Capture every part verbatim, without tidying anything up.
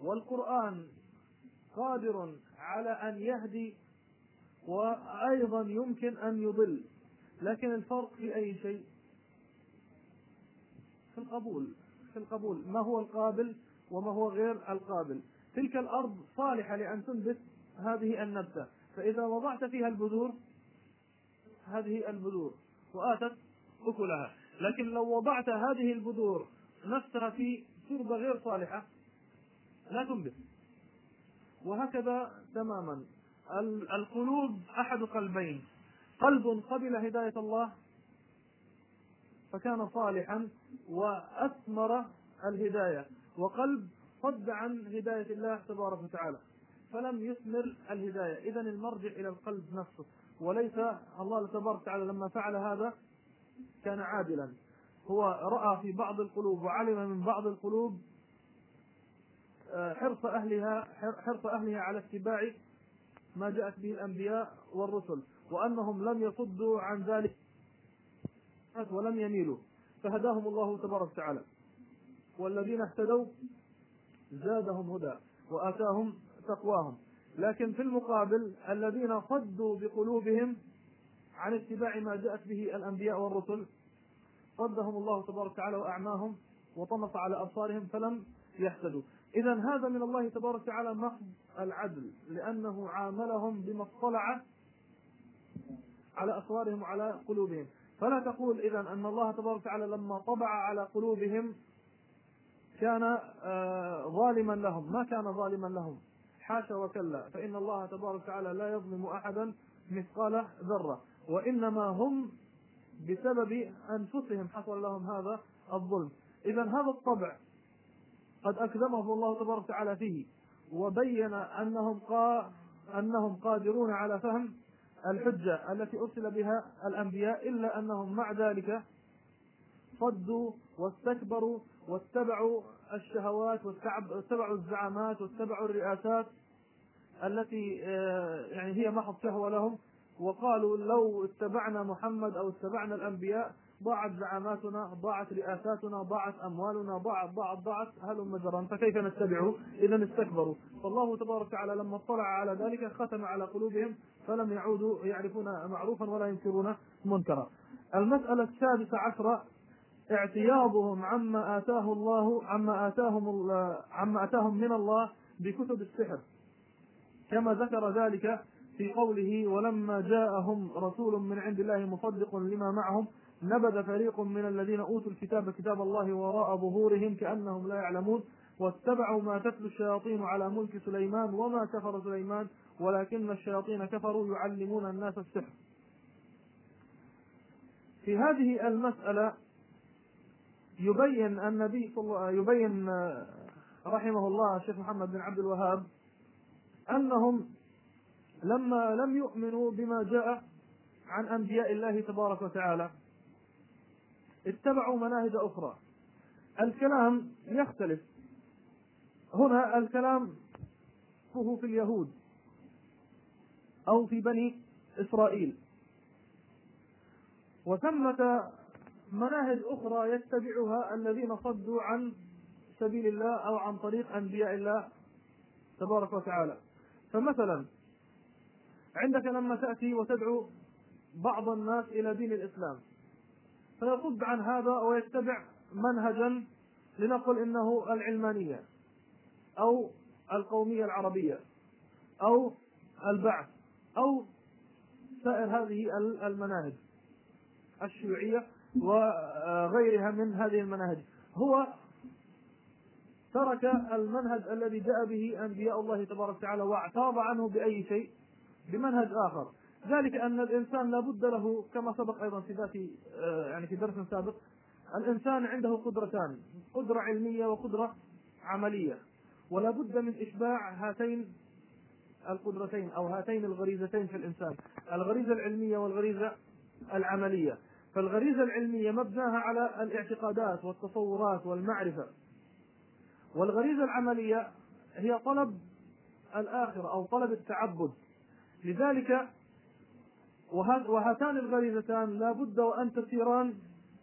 والقرآن قادر على أن يهدي وأيضا يمكن أن يضل، لكن الفرق في أي شيء؟ في القبول. في القبول ما هو القابل وما هو غير القابل. تلك الأرض صالحة لأن تنبت هذه النبتة، فإذا وضعت فيها البذور هذه البذور وآتت أكلها، لكن لو وضعت هذه البذور نفسها في تربة غير صالحة لا تنبت. وهكذا تماما القلوب أحد قلبين، قلب قبل هداية الله فكان صالحا وأثمر الهداية، وقلب صد عن هداية الله تبارك وتعالى فلم يثمر الهداية. إذن المرجع إلى القلب نفسه، وليس الله تبارك وتعالى لما فعل هذا كان عادلا، هو رأى في بعض القلوب وعلم من بعض القلوب حرص أهلها حرص أهلها على اتباع ما جاءت به الأنبياء والرسل، وأنهم لم يصدوا عن ذلك ولم يميلوا، فهداهم الله تبارك وتعالى. والذين اهتدوا زادهم هدى وآتاهم تقواهم. لكن في المقابل الذين صدوا بقلوبهم عن اتباع ما جاءت به الأنبياء والرسل صدهم الله تبارك وتعالى وأعماهم وطمس على أبصارهم فلم يهتدوا. إذن هذا من الله تبارك وتعالى محض العدل، لأنه عاملهم بما اطلع على أسرارهم وعلى قلوبهم. فلا تقول إذن أن الله تبارك وتعالى لما طبع على قلوبهم كان ظالما لهم، ما كان ظالما لهم، حاشا وكلا، فإن الله تبارك وتعالى لا يظلم أحدا مثقال ذرة، وإنما هم بسبب أنفسهم حصل لهم هذا الظلم. إذن هذا الطبع قد أكذبه الله تبارك وتعالى فيه، وبين أنهم قا أنهم قادرون على فهم الحجة التي أرسل بها الأنبياء، إلا أنهم مع ذلك صدوا واستكبروا واتبعوا الشهوات واتبعوا الزعامات واتبعوا الرئاسات التي يعني هي محض شهوة لهم، وقالوا لو اتبعنا محمد أو اتبعنا الأنبياء ضاعت زعاماتنا، ضاعت رئاساتنا، ضاعت أموالنا، ضاعت ضاعت ضاعت هلم جرا، فكيف نتبعه؟ إذا استكبروا. فالله تبارك وتعالى لما اطلع على ذلك ختم على قلوبهم فلم يعودوا يعرفون معروفا ولا ينكرون منكرا. المسألة السادسة عشرة اعتياضهم عما آتاه الله عما آتاهم عما آتاهم من الله بكتب السحر، كما ذكر ذلك في قوله ولما جاءهم رسول من عند الله مصدق لما معهم نبذ فريق من الذين أوتوا الكتاب كتاب الله وراء ظهورهم كأنهم لا يعلمون واتبعوا ما تتلو الشياطين على ملك سليمان وما كفر سليمان ولكن الشياطين كفروا يعلمون الناس السحر. في هذه المسألة يبين النبي صلى الله يبين رحمه الله الشيخ محمد بن عبد الوهاب أنهم لما لم يؤمنوا بما جاء عن أنبياء الله تبارك وتعالى اتبعوا مناهج أخرى. الكلام يختلف هنا، الكلام هو في اليهود أو في بني إسرائيل، وثمة مناهج أخرى يتبعها الذين صدوا عن سبيل الله أو عن طريق أنبياء الله تبارك وتعالى. فمثلا عندك لما تأتي وتدعو بعض الناس إلى دين الإسلام فيصد عن هذا ويتبع منهجا لنقل إنه العلمانية أو القومية العربية أو البعث أو سائر هذه المناهج الشيوعية وغيرها من هذه المناهج. هو ترك المنهج الذي جاء به أنبياء الله تبارك وتعالى واعتاض عنه بأي شيء بمنهج آخر. ذلك أن الإنسان لا بد له كما سبق أيضا في ذات يعني في درس سابق، الإنسان عنده قدرتان، قدرة علمية وقدرة عملية، ولا بد من إشباع هاتين القدرتين أو هاتين الغريزتين في الإنسان، الغريزة العلمية والغريزة العملية. فالغريزة العلمية مبناها على الاعتقادات والتصورات والمعرفة، والغريزة العملية هي طلب الآخرة أو طلب التعبد. لذلك وهاتان الغريزتان لا بد وأن تسيران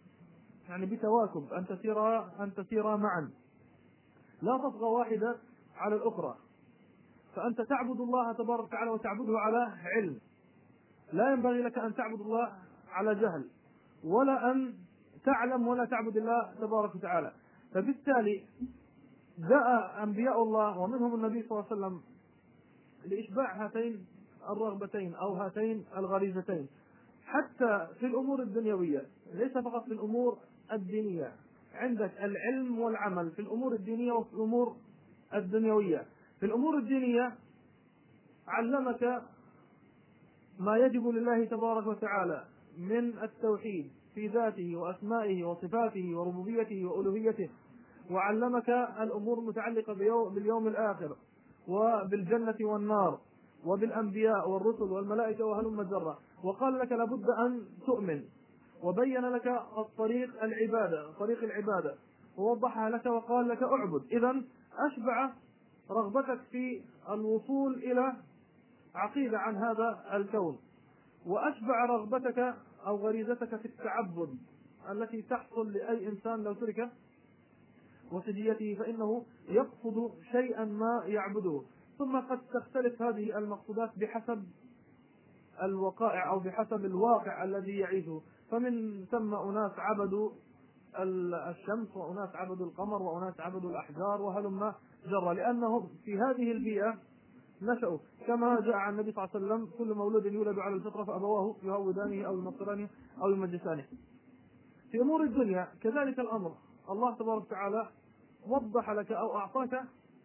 يعني بتواكب، أن تسيرا أن تسيرا معا، لا تطغى واحدة على الأخرى. فأنت تعبد الله تبارك وتعالى وتعبده على علم، لا ينبغي لك أن تعبد الله على جهل، ولا أن تعلم ولا تعبد الله تبارك وتعالى. فبالتالي جاء أنبياء الله ومنهم النبي صلى الله عليه وسلم لإشباع هاتين الرغبتين أو هاتين الغريزتين حتى في الأمور الدنيوية، ليس فقط في الأمور الدينية. عندك العلم والعمل في الأمور الدينية وفي الأمور الدنيوية. في الأمور الدينية علمك ما يجب لله تبارك وتعالى من التوحيد في ذاته وأسمائه وصفاته وربوبيته وألوهيته، وعلمك الأمور المتعلقة باليوم الآخر وبالجنة والنار وبالأنبياء والرسل والملائكة وهلم جرة، وقال لك لابد أن تؤمن، وبين لك الطريق العبادة طريق العبادة ووضحها لك وقال لك اعبد. إذن أشبع رغبتك في الوصول إلى عقيدة عن هذا الكون، وأشبع رغبتك أو غريزتك في التعبد التي تحصل لأي إنسان لو ترك وسجيته فإنه يقصد شيئا ما يعبده. ثم قد تختلف هذه المقصودات بحسب الوقائع أو بحسب الواقع الذي يعيشه، فمن ثم أناس عبدوا الشمس وأناس عبدوا القمر وأناس عبدوا الأحجار وهلم جرى، لأنهم في هذه البيئة نشأوا. كما جاء عن النبي صلى الله عليه وسلم كل مولود يولد على الفطرة فأبواه يهودانه أو ينصرانه أو يمجسانه. في أمور الدنيا كذلك الأمر، الله تبارك وتعالى وضح لك أو أعطاك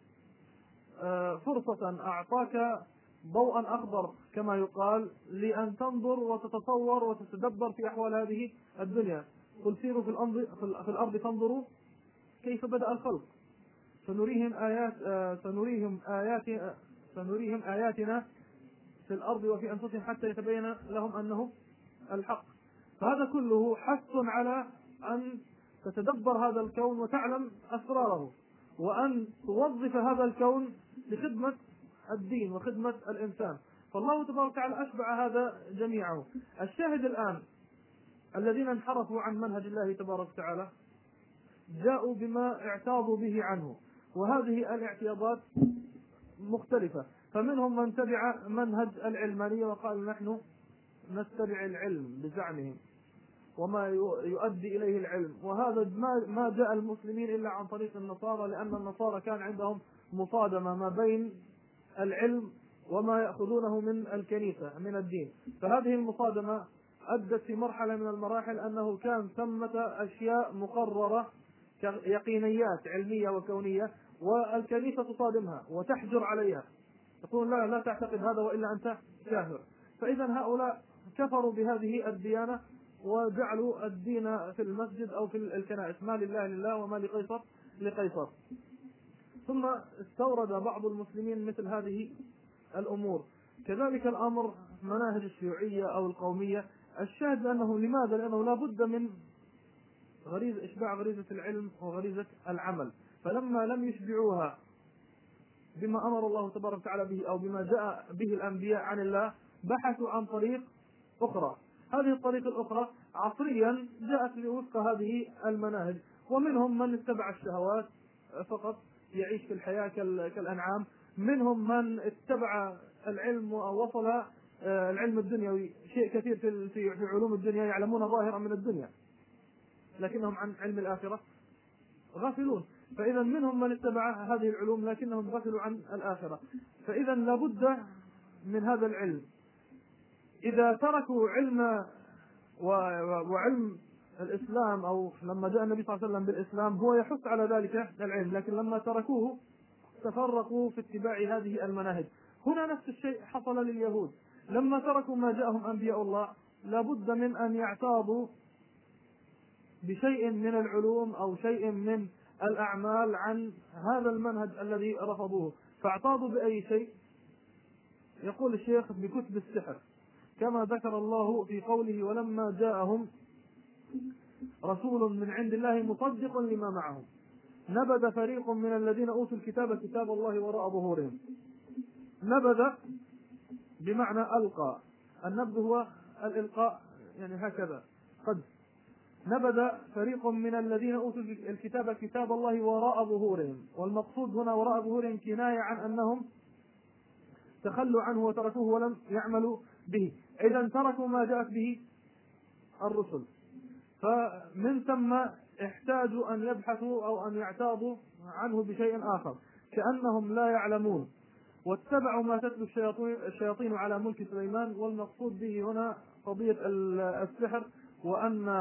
فرصة، أعطاك ضوءا أخضر كما يقال، لأن تنظر وتتصور وتتدبر في أحوال هذه الدنيا. قل سيروا في الأرض في الأرض فانظروا كيف بدأ الخلق، سنريهم آيات سنريهم آيات سنريهم آياتنا في الأرض وفي أنفسهم حتى يتبين لهم أنه الحق. فهذا كله حث على أن تتدبر هذا الكون وتعلم أسراره، وأن توظف هذا الكون لخدمة الدين وخدمة الإنسان. فالله تبارك وتعالى أشبع هذا جميعه. الشاهد الآن الذين انحرفوا عن منهج الله تبارك وتعالى جاءوا بما اعتاضوا به عنه، وهذه الاعتياضات مختلفة. فمنهم من تبع منهج العلمانية وقال نحن نتبع العلم بزعمهم وما يؤدي إليه العلم، وهذا ما جاء المسلمين إلا عن طريق النصارى، لأن النصارى كان عندهم مصادمة ما بين العلم وما يأخذونه من الكنيسة من الدين. فهذه المصادمة أدت في مرحلة من المراحل أنه كان ثمة أشياء مقررة يقينيات علمية وكونية، والكنيسة تصادمها وتحجر عليها، تقول لا لا تعتقد هذا وإلا أنت كافر. فإذا هؤلاء كفروا بهذه الديانة وجعلوا الدين في المسجد أو في الكنائس، ما لله لله وما لقيصر لقيصر. ثم استورد بعض المسلمين مثل هذه الأمور. كذلك الأمر مناهج الشيوعية أو القومية. الشاهد أنه لماذا؟ لأنه لا بد من غريزة إشباع غريزة العلم وغريزة العمل، فلما لم يشبعوها بما أمر الله تبارك وتعالى به أو بما جاء به الأنبياء عن الله بحثوا عن طريق أخرى. هذه الطريق الأخرى عصريا جاءت لوفق هذه المناهج، ومنهم من اتبع الشهوات فقط يعيش في الحياة كالأنعام، منهم من اتبع العلم ووصل العلم الدنيوي. شيء كثير في علوم الدنيا يعلمون ظاهرا من الدنيا لكنهم عن علم الآخرة غافلون. فإذا منهم من اتبع هذه العلوم لكنهم غفلوا عن الآخرة. فإذا لابد من هذا العلم. إذا تركوا علم وعلم الإسلام، أو لما جاء النبي صلى الله عليه وسلم بالإسلام هو يحث على ذلك العلم، لكن لما تركوه تفرقوا في اتباع هذه المناهج. هنا نفس الشيء حصل لليهود لما تركوا ما جاءهم أنبياء الله، لابد من أن يعتاضوا بشيء من العلوم أو شيء من الأعمال عن هذا المنهج الذي رفضوه. فاعتاضوا بأي شيء؟ يقول الشيخ بكتب السحر، كما ذكر الله في قوله ولما جاءهم رسول من عند الله مصدق لما معهم نبذ فريق من الذين أوتوا الكتاب كتاب الله وراء ظهورهم. نبذ بمعنى ألقى، النبذ هو الإلقاء يعني هكذا قد. نبذ فريق من الذين أوتوا الكتاب كتاب الله وراء ظهورهم، والمقصود هنا وراء ظهورهم كناية عن أنهم تخلوا عنه وتركوه ولم يعملوا به، إذا تركوا ما جاءت به الرسل، فمن ثم احتاجوا أن يبحثوا أو أن يعتاضوا عنه بشيء آخر كأنهم لا يعلمون، واتبعوا ما تتلو الشياطين على ملك سليمان. والمقصود به هنا قضية السحر، وأن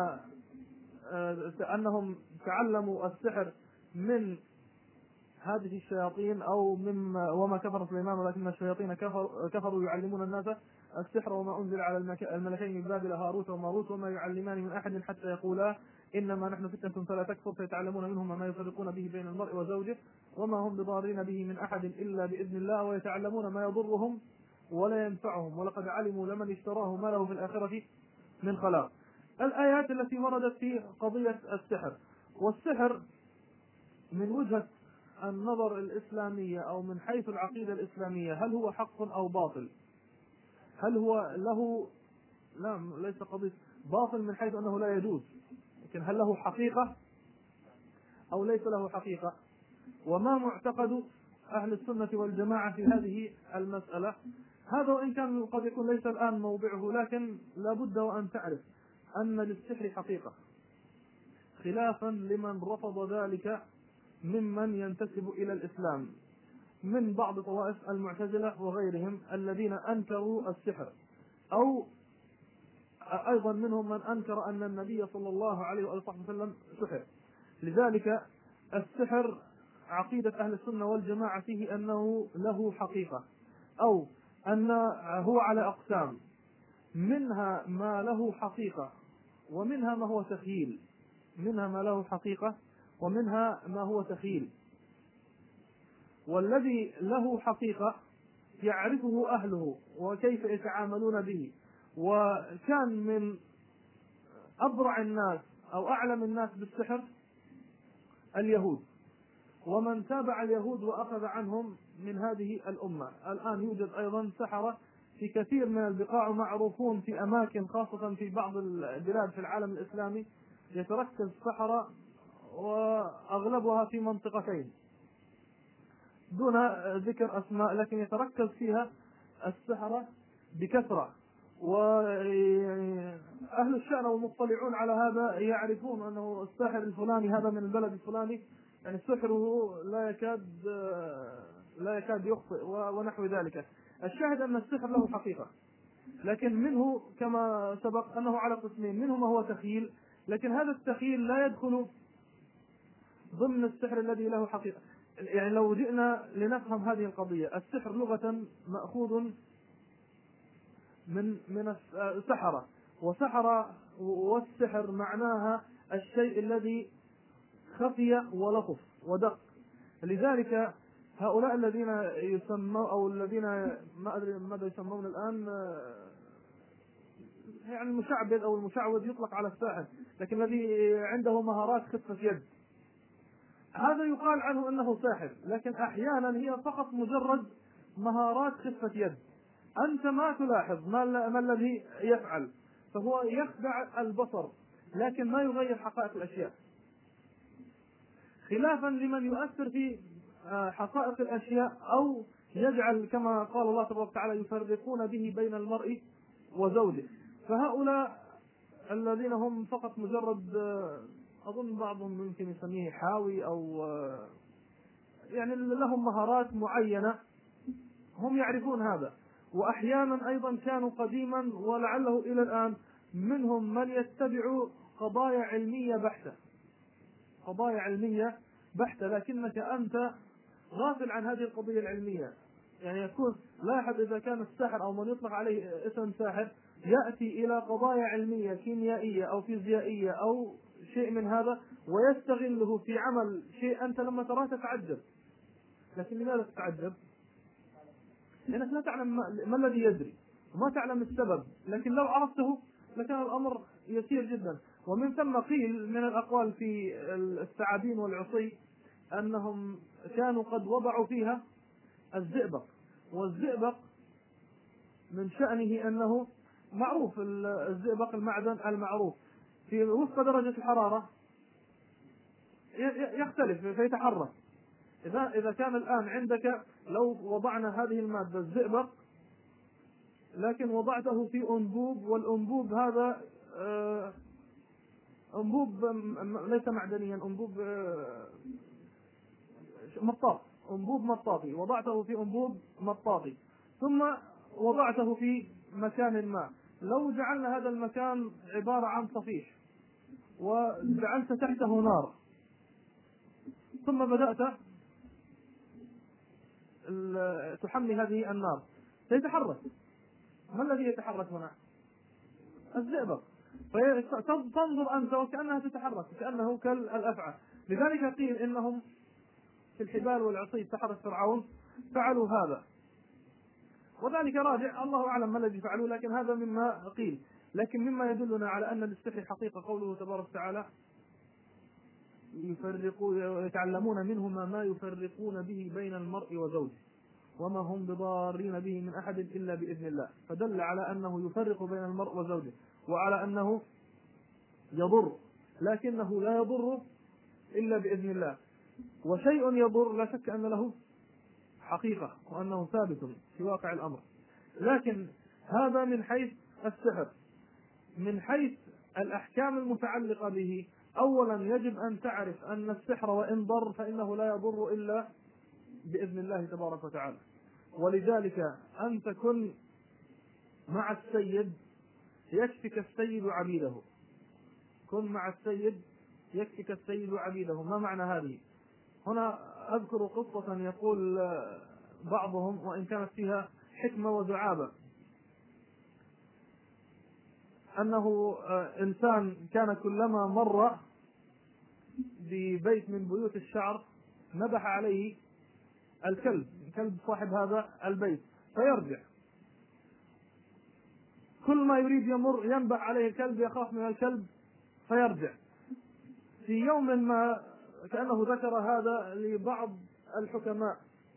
أنهم تعلموا السحر من هذه الشياطين أو مما وما كفر سليمان ولكن الشياطين كفروا, كفروا يعلمون الناس السحر وما أنزل على الملكين من بابل هاروت وماروت وما يعلمان من أحد حتى يقولا إنما نحن فتنة فلا تكفر، فيتعلمون منهما ما يفرقون به بين المرء وزوجه وما هم بضارين به من أحد إلا بإذن الله، ويتعلمون ما يضرهم ولا ينفعهم ولقد علموا لمن اشتراه ما له في الآخرة من خلاق. الآيات التي وردت في قضية السحر، والسحر من وجهة النظر الإسلامية أو من حيث العقيدة الإسلامية هل هو حق أو باطل؟ هل هو له لا ليس قضية باطل من حيث أنه لا يجوز، لكن هل له حقيقة أو ليس له حقيقة؟ وما معتقد أهل السنة والجماعة في هذه المسألة؟ هذا وإن كان قد يكون ليس الآن موضعه، لكن لا بد وأن تعرف أن للسحر حقيقة، خلافا لمن رفض ذلك ممن ينتسب إلى الإسلام من بعض طوائف المعتزلة وغيرهم الذين أنكروا السحر، أو أيضا منهم من أنكر أن النبي صلى الله عليه وسلم سحر. لذلك السحر عقيدة أهل السنة والجماعة فيه أنه له حقيقة، أو أن هو على أقسام، منها ما له حقيقة ومنها ما هو تخيل، منها ما له حقيقة ومنها ما هو تخيل. والذي له حقيقة يعرفه أهله وكيف يتعاملون به، وكان من أبرع الناس أو أعلم الناس بالسحر اليهود، ومن تابع اليهود وأخذ عنهم من هذه الأمة. الآن يوجد أيضا سحرة في كثير من البقاع معروفون في أماكن خاصة في بعض البلاد في العالم الإسلامي، يتركز سحرة وأغلبها في منطقتين دون ذكر أسماء، لكن يتركز فيها السحرة بكثرة، وأهل الشأن والمطلعون على هذا يعرفون أنه الساحر الفلاني هذا من البلد الفلاني، يعني سحره لا يكاد لا يكاد يخطئ ونحو ذلك. الشاهد أن السحر له حقيقة، لكن منه كما سبق أنه على قسمين، منه ما هو تخيل، لكن هذا التخيل لا يدخل ضمن السحر الذي له حقيقة. يعني لو جئنا لنفهم هذه القضية، السحر لغة مأخوذ من من السحرة، وسحرة والسحر معناها الشيء الذي خفي ولطف ودق. لذلك هؤلاء الذين يسموا أو الذين ما أدري ماذا يسمون الآن، يعني المشعبذ أو المشعوذ يطلق على الساحر، لكن الذي عنده مهارات خفة يد هذا يقال عنه أنه ساحر، لكن أحيانا هي فقط مجرد مهارات خفة يد، أنت ما تلاحظ ما الذي يفعل، فهو يخدع البصر لكن ما يغير حقائق الأشياء، خلافا لمن يؤثر في حقائق الأشياء أو يجعل كما قال الله تبارك وتعالى يفرقون به بين المرء وزوجه. فهؤلاء الذين هم فقط مجرد، أظن بعضهم ممكن يسميه حاوي أو يعني لهم مهارات معينة، هم يعرفون هذا. وأحيانا أيضا كانوا قديما ولعله إلى الآن منهم من يتبع قضايا علمية بحتة، قضايا علمية بحتة، لكنك أنت غافل عن هذه القضية العلمية. يعني يكون لاحظ إذا كان الساحر أو من يطلق عليه اسم ساحر يأتي إلى قضايا علمية كيميائية أو فيزيائية أو شيء من هذا ويستغله في عمل شيء أنت لما تراه تتعجب، لكن لماذا تتعجب؟ لأنك لا تعلم ما الذي يجري وما تعلم السبب، لكن لو عرفته لكان الأمر يسير جدا. ومن ثم قيل من الأقوال في الثعابين والعصي أنهم كانوا قد وضعوا فيها الزئبق، والزئبق من شأنه أنه معروف، الزئبق المعدن المعروف، في وفق درجة الحرارة يختلف فيتحرك. إذا إذا كان الآن عندك لو وضعنا هذه المادة الزئبق لكن وضعته في أنبوب، والأنبوب هذا أنبوب ليس معدنيا، أنبوب مطاط، أنبوب مطاطي، وضعته في أنبوب مطاطي ثم وضعته في مكان ما، لو جعلنا هذا المكان عبارة عن صفيح وجعلت تحته نار ثم بدأت تحمي هذه النار سيتحرك. ما الذي يتحرك هنا؟ الزئبق. فتنظر أنت وكأنها تتحرك كأنه كالأفعى. لذلك قيل إنهم في الحبال والعصي سحرة فرعون فعلوا هذا، وذلك راجع الله أعلم ما الذي فعلوه، لكن هذا مما قيل. لكن مما يدلنا على أن للسحر حقيقة قوله تبارك وتعالى يتعلمون منهما ما يفرقون به بين المرء وزوجه وما هم بضارين به من أحد إلا بإذن الله، فدل على أنه يفرق بين المرء وزوجه وعلى أنه يضر، لكنه لا يضر إلا بإذن الله. وشيء يضر لا شك أن له حقيقة وأنه ثابت في واقع الأمر. لكن هذا من حيث السحر. من حيث الأحكام المتعلقة به، أولا يجب أن تعرف أن السحر وإن ضر فإنه لا يضر إلا بإذن الله تبارك وتعالى. ولذلك أن تكن مع السيد يكفك السيد عبيده، كن مع السيد يكفك السيد عبيده. ما معنى هذه؟ هنا أذكر قصة يقول بعضهم وإن كانت فيها حكمة وزعابة، أنه إنسان كان كلما مر ببيت من بيوت الشعر نبح عليه الكلب، كلب صاحب هذا البيت، فيرجع كل ما يريد يمر ينبح عليه الكلب، يخاف من الكلب فيرجع. في يوم ما كأنه ذكر هذا لبعض الحكماء،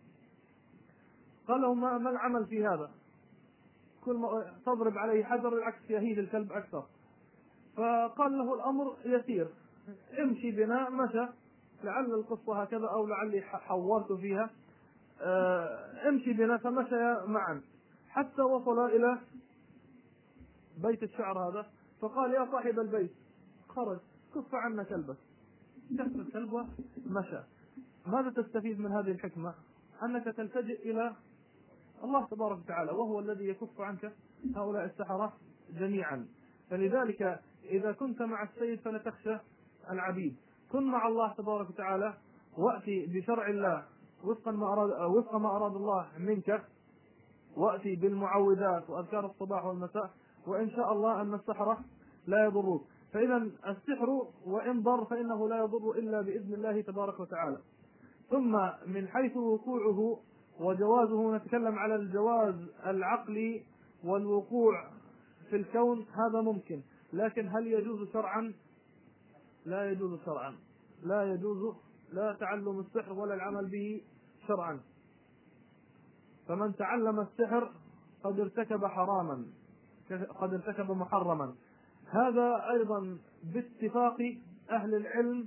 قال لهم ما العمل في هذا؟ كل ما تضرب عليه حجر العكس يهيج الكلب أكثر. فقال له الأمر يسير، امشي بنا. مشى، لعل القصة هكذا أو لعلي حورت فيها. امشي بنا، فمشى معا حتى وصل إلى بيت الشعر هذا، فقال يا صاحب البيت، خرج، كف عنا كلبك. كف الكلب ومشى. ماذا تستفيد من هذه الحكمة؟ أنك تلتجئ إلى الله تبارك وتعالى، وهو الذي يكف عنك هؤلاء السحرة جميعا. فلذلك إذا كنت مع السيد فلا تخشى العبيد، كن مع الله تبارك وتعالى، وأتي بشرع الله وفقا ما أراد وفق ما أراد الله منك، وأتي بالمعوذات وأذكار الصباح والمساء، وإن شاء الله أن السحرة لا يضروك. فإذا السحر وإن ضر فإنه لا يضر إلا بإذن الله تبارك وتعالى. ثم من حيث وقوعه وجوازه، نتكلم على الجواز العقلي والوقوع في الكون، هذا ممكن، لكن هل يجوز شرعا؟ لا يجوز شرعا، لا يجوز لا تعلم السحر ولا العمل به شرعا. فمن تعلم السحر قد ارتكب حراما، قد ارتكب محرما. هذا أيضا باتفاق أهل العلم،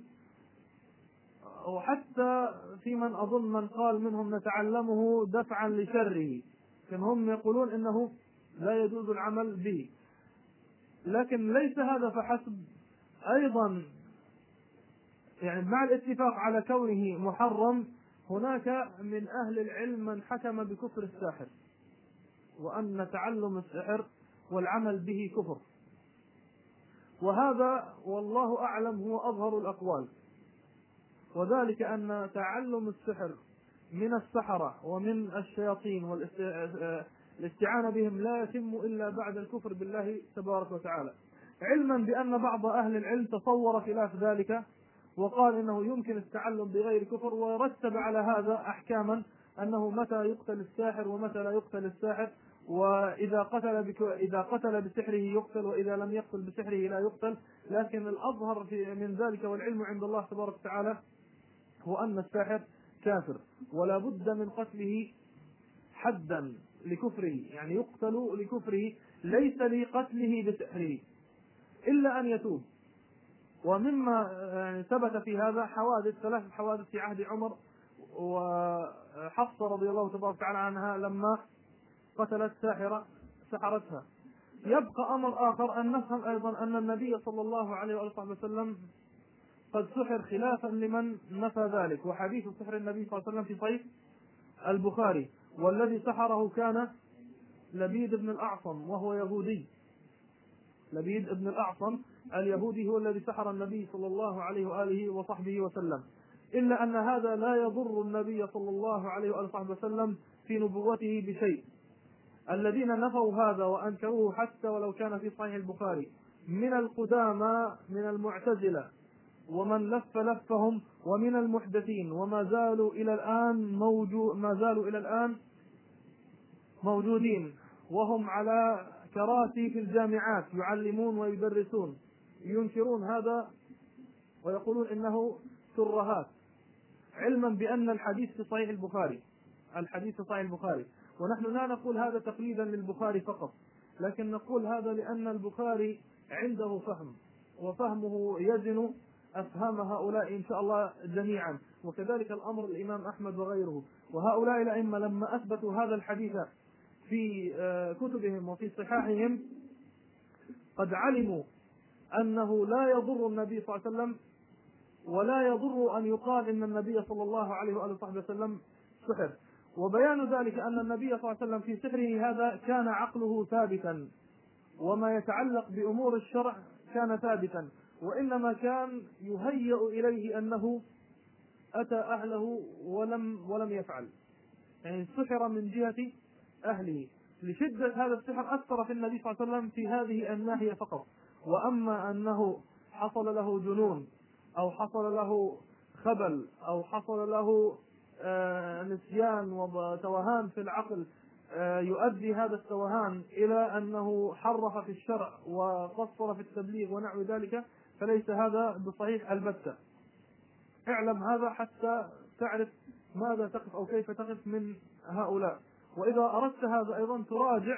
وحتى في من أظن من قال منهم نتعلمه دفعا لشره، هم يقولون إنه لا يجوز العمل به. لكن ليس هذا فحسب، أيضا يعني مع الاتفاق على كونه محرم، هناك من أهل العلم من حكم بكفر الساحر، وأن تعلم السحر والعمل به كفر. وهذا والله أعلم هو أظهر الأقوال، وذلك أن تعلم السحر من السحرة ومن الشياطين والاستعانة بهم لا يتم إلا بعد الكفر بالله تبارك وتعالى، علما بأن بعض أهل العلم تصور خلاف ذلك وقال إنه يمكن التعلم بغير كفر، ورتب على هذا أحكاما أنه متى يقتل الساحر ومتى لا يقتل الساحر، وإذا قتل بك إذا قتل بسحره يقتل، وإذا لم يقتل بسحره لا يقتل. لكن الأظهر من ذلك والعلم عند الله تبارك وتعالى هو أن الساحر كافر، ولا بد من قتله حدا لكفره، يعني يقتل لكفره، ليس لقتله بسحره إلا أن يتوب. ومما يعني ثبت في هذا حوادث، ثلاث حوادث في عهد عمر وحفصة رضي الله تبارك وتعالى عنها لما قتلت ساحرة سحرتها. يبقى أمر آخر أن نفهم أيضا أن النبي صلى الله عليه وآله وسلم قد سحر خلافا لمن نفى ذلك، وحديث سحر النبي صلى الله عليه وسلم في صحيح البخاري، والذي سحره كان لبيد بن الأعصم وهو يهودي. لبيد بن الأعصم اليهودي هو الذي سحر النبي صلى الله عليه وآله وصحبه وسلم، إلا أن هذا لا يضر النبي صلى الله عليه وآله وصحبه وسلم في نبوته بشيء. الذين نفوا هذا وأنكروه حتى ولو كان في صحيح البخاري من القدامى من المعتزلة ومن لف لفهم ومن المحدثين، وما زالوا إلى الآن موجود ما زالوا إلى الآن موجودين، وهم على كراسي في الجامعات يعلمون ويدرسون، ينكرون هذا ويقولون إنه ترهات، علما بأن الحديث في صحيح البخاري الحديث في صحيح البخاري ونحن لا نقول هذا تقليدا للبخاري فقط، لكن نقول هذا لأن البخاري عنده فهم، وفهمه يزن أفهام هؤلاء إن شاء الله جميعا، وكذلك الأمر الإمام أحمد وغيره. وهؤلاء الأئمة لما أثبتوا هذا الحديث في كتبهم وفي صحاحهم قد علموا أنه لا يضر النبي صلى الله عليه وسلم ولا يضر أن يقال إن النبي صلى الله عليه وآله وسلم سحر. وبيان ذلك أن النبي صلى الله عليه وسلم في سحره هذا كان عقله ثابتا، وما يتعلق بأمور الشرع كان ثابتا، وإنما كان يهيأ إليه أنه أتى أهله ولم ولم يفعل، يعني سحر من جهة أهله. لشدة هذا السحر أثر في النبي صلى الله عليه وسلم في هذه الناحية فقط، وأما أنه حصل له جنون أو حصل له خبل أو حصل له آه نسيان وتوهان في العقل آه يؤدي هذا التوهان إلى أنه حرف في الشرع وقصر في التبليغ ونحو ذلك، فليس هذا بصحيح البتة. اعلم هذا حتى تعرف ماذا تقف أو كيف تقف من هؤلاء. وإذا أردت هذا أيضا تراجع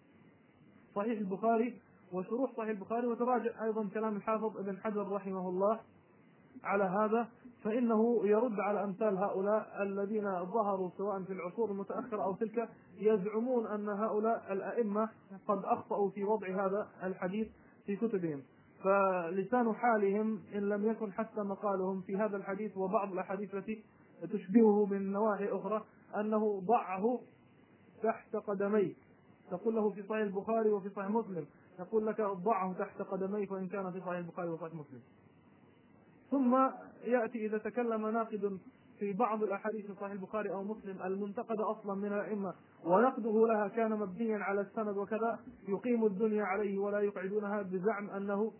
صحيح البخاري وشروح صحيح البخاري، وتراجع أيضا كلام الحافظ ابن حجر رحمه الله على هذا، فإنه يرد على أمثال هؤلاء الذين ظهروا سواء في العصور المتأخرة أو تلك، يزعمون أن هؤلاء الأئمة قد أخطأوا في وضع هذا الحديث في كتبهم. فلسان حالهم إن لم يكن حتى مقالهم في هذا الحديث وبعض الأحاديث التي تشبهه من نواحي أخرى أنه ضعه تحت قدميك، تقول له في صحيح البخاري وفي صحيح مسلم، يقول لك ضعه تحت قدميك وإن كان في صحيح البخاري وصحيح مسلم. ثم يأتي إذا تكلم ناقد في بعض الأحاديث في صحيح البخاري أو مسلم المنتقد أصلا من الأئمة ونقده لها كان مبنيا على السند وكذا، يقيم الدنيا عليه ولا يقعدونها بزعم أنه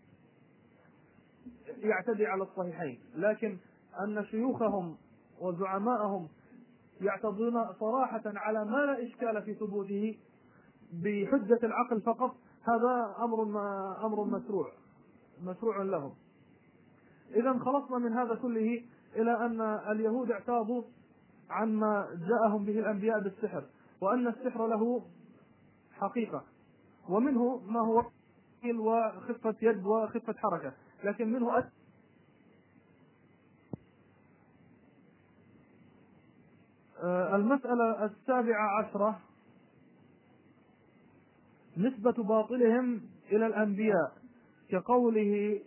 يعتدي على الصحيحين، لكن أن شيوخهم وزعماءهم يعتضون صراحة على ما لا إشكال في ثبوته بحجة العقل فقط، هذا أمر أمر مشروع مشروع لهم. إذا خلصنا من هذا كله إلى أن اليهود اعتاضوا عما جاءهم به الأنبياء بالسحر، وأن السحر له حقيقة، ومنه ما هو وخفة يد وخفة حركة، لكن منه أت... المسألة السابعة عشرة نسبة باطلهم إلى الأنبياء، كقوله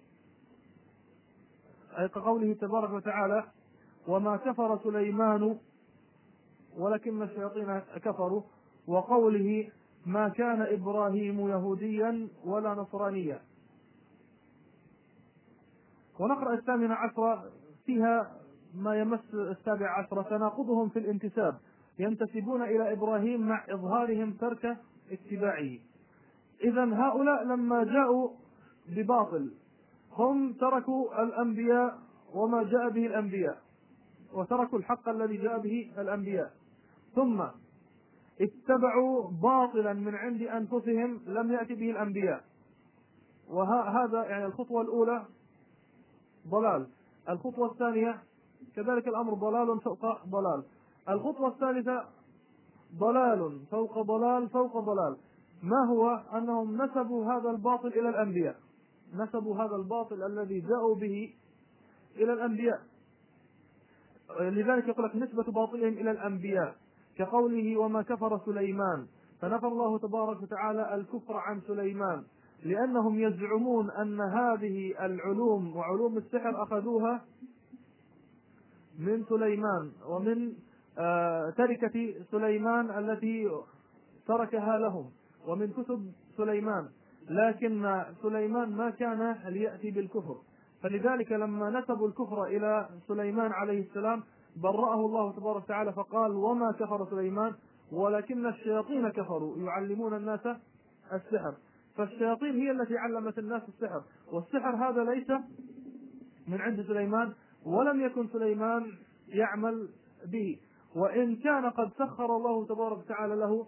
أي كقوله تبارك وتعالى: وما كفر سليمان ولكن الشياطين كفروا، وقوله: ما كان إبراهيم يهوديا ولا نصرانيا. ونقرأ الثامنة عشرة فيها ما يمس السابع عشرة: تناقضهم في الانتساب، ينتسبون إلى إبراهيم مع إظهارهم ترك اتباعه. إذن هؤلاء لما جاءوا بباطل هم تركوا الأنبياء وما جاء به الأنبياء، وتركوا الحق الذي جاء به الأنبياء، ثم اتبعوا باطلا من عند أنفسهم لم يأتي به الأنبياء. وهذا يعني الخطوة الأولى ضلال، الخطوة الثانية كذلك الأمر ضلال فوق ضلال، الخطوة الثالثة ضلال فوق ضلال فوق ضلال. ما هو؟ أنهم نسبوا هذا الباطل إلى الأنبياء، نسبوا هذا الباطل الذي جاءوا به إلى الأنبياء. لذلك يقول لك نسبة باطلهم إلى الأنبياء، كقوله وما كفر سليمان، فنفى الله تبارك وتعالى الكفر عن سليمان، لأنهم يزعمون أن هذه العلوم وعلوم السحر أخذوها من سليمان ومن آه تركة سليمان التي تركها لهم ومن كتب سليمان، لكن سليمان ما كان ليأتي بالكفر، فلذلك لما نسبوا الكفر إلى سليمان عليه السلام برأه الله تبارك وتعالى فقال وما كفر سليمان ولكن الشياطين كفروا يعلمون الناس السحر. فالشياطين هي التي علمت الناس السحر، والسحر هذا ليس من عند سليمان، ولم يكن سليمان يعمل به، وإن كان قد سخر الله تبارك وتعالى له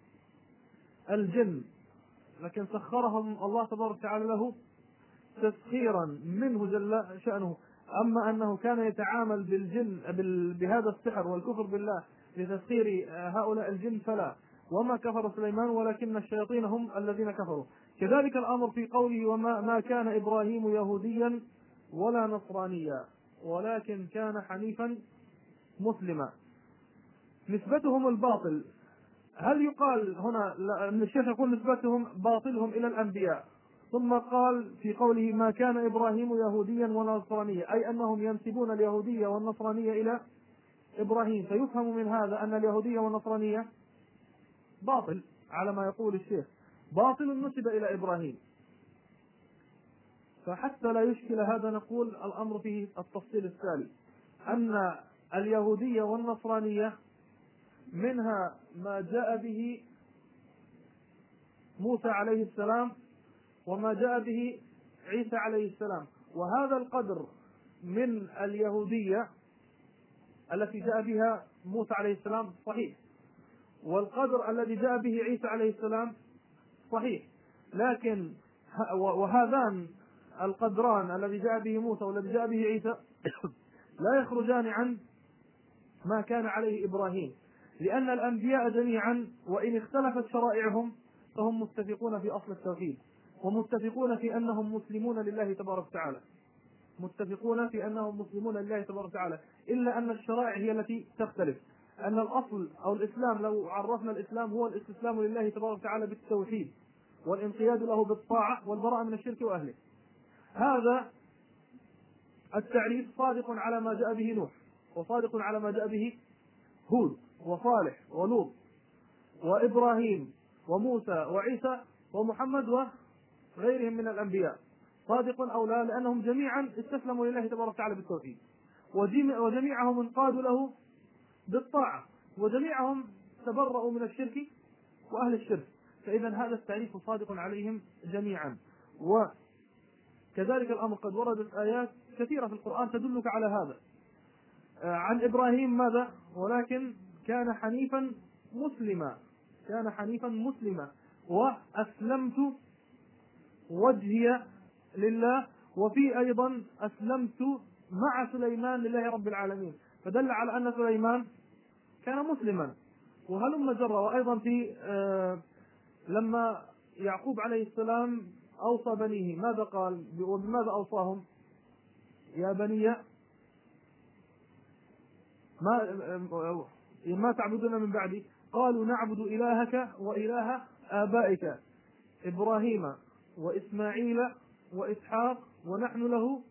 الجن، لكن سخرهم الله تبارك وتعالى له تسخيرا منه جل شأنه. أما أنه كان يتعامل بالجن بهذا السحر والكفر بالله لتسخير هؤلاء الجن فلا، وما كفر سليمان ولكن الشياطين هم الذين كفروا. كذلك الأمر في قوله وما ما كان إبراهيم يهوديا ولا نصرانيا ولكن كان حنيفا مسلما. نسبتهم الباطل، هل يقال هنا أن الشيخ يقول نسبتهم باطلهم إلى الأنبياء، ثم قال في قوله ما كان إبراهيم يهوديا ولا نصرانيا، أي أنهم ينسبون اليهودية والنصرانية إلى إبراهيم، فيفهم من هذا أن اليهودية والنصرانية باطل على ما يقول الشيخ، باطل نسب إلى إبراهيم. فحتى لا يشكل هذا نقول الأمر فيه التفصيل التالي، أن اليهودية والنصرانية منها ما جاء به موسى عليه السلام وما جاء به عيسى عليه السلام، وهذا القدر من اليهودية التي جاء بها موسى عليه السلام صحيح، والقدر الذي جاء به عيسى عليه السلام صحيح، لكن وهذان القدران الذي جاء به موسى والذي جاء به عيسى لا يخرجان عن ما كان عليه إبراهيم، لأن الأنبياء جميعا وإن اختلفت شرائعهم فهم متفقون في أصل التوحيد، ومتفقون في أنهم مسلمون لله تبارك وتعالى، متفقون في أنهم مسلمون لله تبارك وتعالى، إلا أن الشرائع هي التي تختلف. أن الأصل أو الإسلام لو عرفنا الإسلام هو الاستسلام لله تبارك وتعالى بالتوحيد والانقياد له بالطاعة والبراءة من الشرك وأهله. هذا التعريف صادق على ما جاء به نوح، وصادق على ما جاء به هود وصالح ولوط وإبراهيم وموسى وعيسى ومحمد وغيرهم من الأنبياء، صادق أو لا، لأنهم جميعا استسلموا لله تبارك وتعالى بالتوحيد، وجميعهم انقادوا له بالطاعة، وجميعهم تبرؤوا من الشرك وأهل الشرك، فإذا هذا التعريف صادق عليهم جميعا. وكذلك الأمر قد وردت آيات كثيرة في القرآن تدلك على هذا. عن إبراهيم ماذا؟ ولكن كان حنيفا مسلما، كان حنيفا مسلما وأسلمت وجهي لله، وفي أيضا أسلمت مع سليمان لله رب العالمين، فدل على أن سليمان كان مسلما. وهلم جرى. وأيضا في آه لما يعقوب عليه السلام أوصى بنيه ماذا قال وبماذا أوصاهم؟ يا بني ما ما تعبدون من بعدي؟ قالوا نعبد إلهك وإله آبائك إبراهيم وإسماعيل وإسحاق ونحن له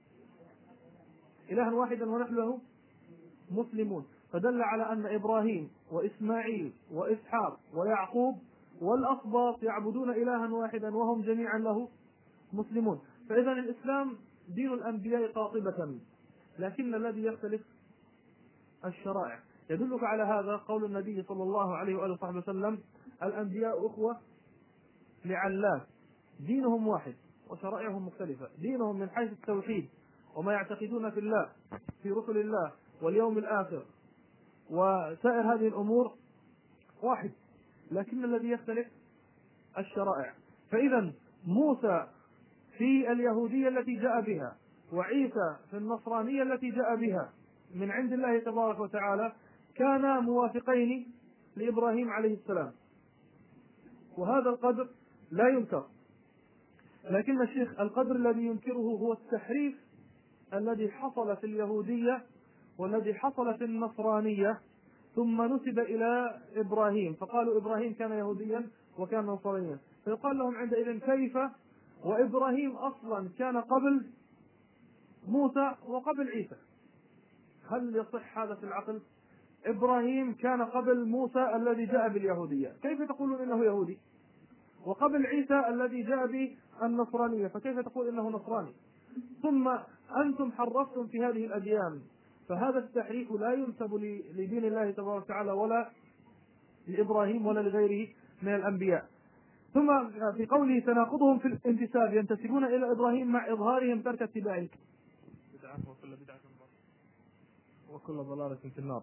إلها واحدا ونحن له مسلمون. فدل على أن إبراهيم وإسماعيل وإسحاق ويعقوب والأسباط يعبدون إلها واحدا وهم جميعا له مسلمون. فإذا الإسلام دين الأنبياء قاطبة، لكن الذي يختلف الشرائع. يدلك على هذا قول النبي صلى الله عليه وآله وصحبه وسلم الأنبياء أخوة لعلات، دينهم واحد وشرائعهم مختلفة، دينهم من حيث التوحيد وما يعتقدون في الله في رسل الله واليوم الآخر وسائر هذه الأمور واحد، لكن الذي يختلف الشرائع. فإذا موسى في اليهودية التي جاء بها وعيسى في النصرانية التي جاء بها من عند الله تبارك وتعالى كانا موافقين لإبراهيم عليه السلام، وهذا القدر لا ينكر. لكن الشيخ القدر الذي ينكره هو التحريف الذي حصل في اليهودية والذي حصل في النصرانية ثم نسب إلى إبراهيم، فقالوا إبراهيم كان يهوديا وكان نصرانيا، فيقال لهم عندئذ كيف وإبراهيم أصلا كان قبل موسى وقبل عيسى؟ هل يصح هذا في العقل؟ إبراهيم كان قبل موسى الذي جاء باليهودية، كيف تقولون إنه يهودي؟ وقبل عيسى الذي جاء بالنصرانية، فكيف تقول إنه نصراني؟ ثم أنتم حرفتم في هذه الأديان، فهذا التحريف لا ينسب لدين الله تبارك وتعالى ولا لإبراهيم ولا لغيره من الأنبياء. ثم في قوله تناقضهم في الانتساب، ينتسبون إلى إبراهيم مع إظهارهم ترك اتباعه وكل بدعة وكل ضلالة في النار.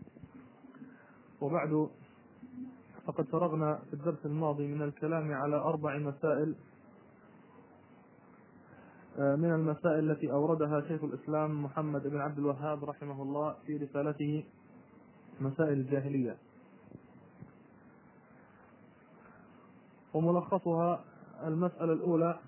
وبعد، فقد فرغنا في الدرس الماضي من الكلام على أربع مسائل من المسائل التي أوردها شيخ الإسلام محمد بن عبد الوهاب رحمه الله في رسالته مسائل الجاهلية، وملخصها المسألة الأولى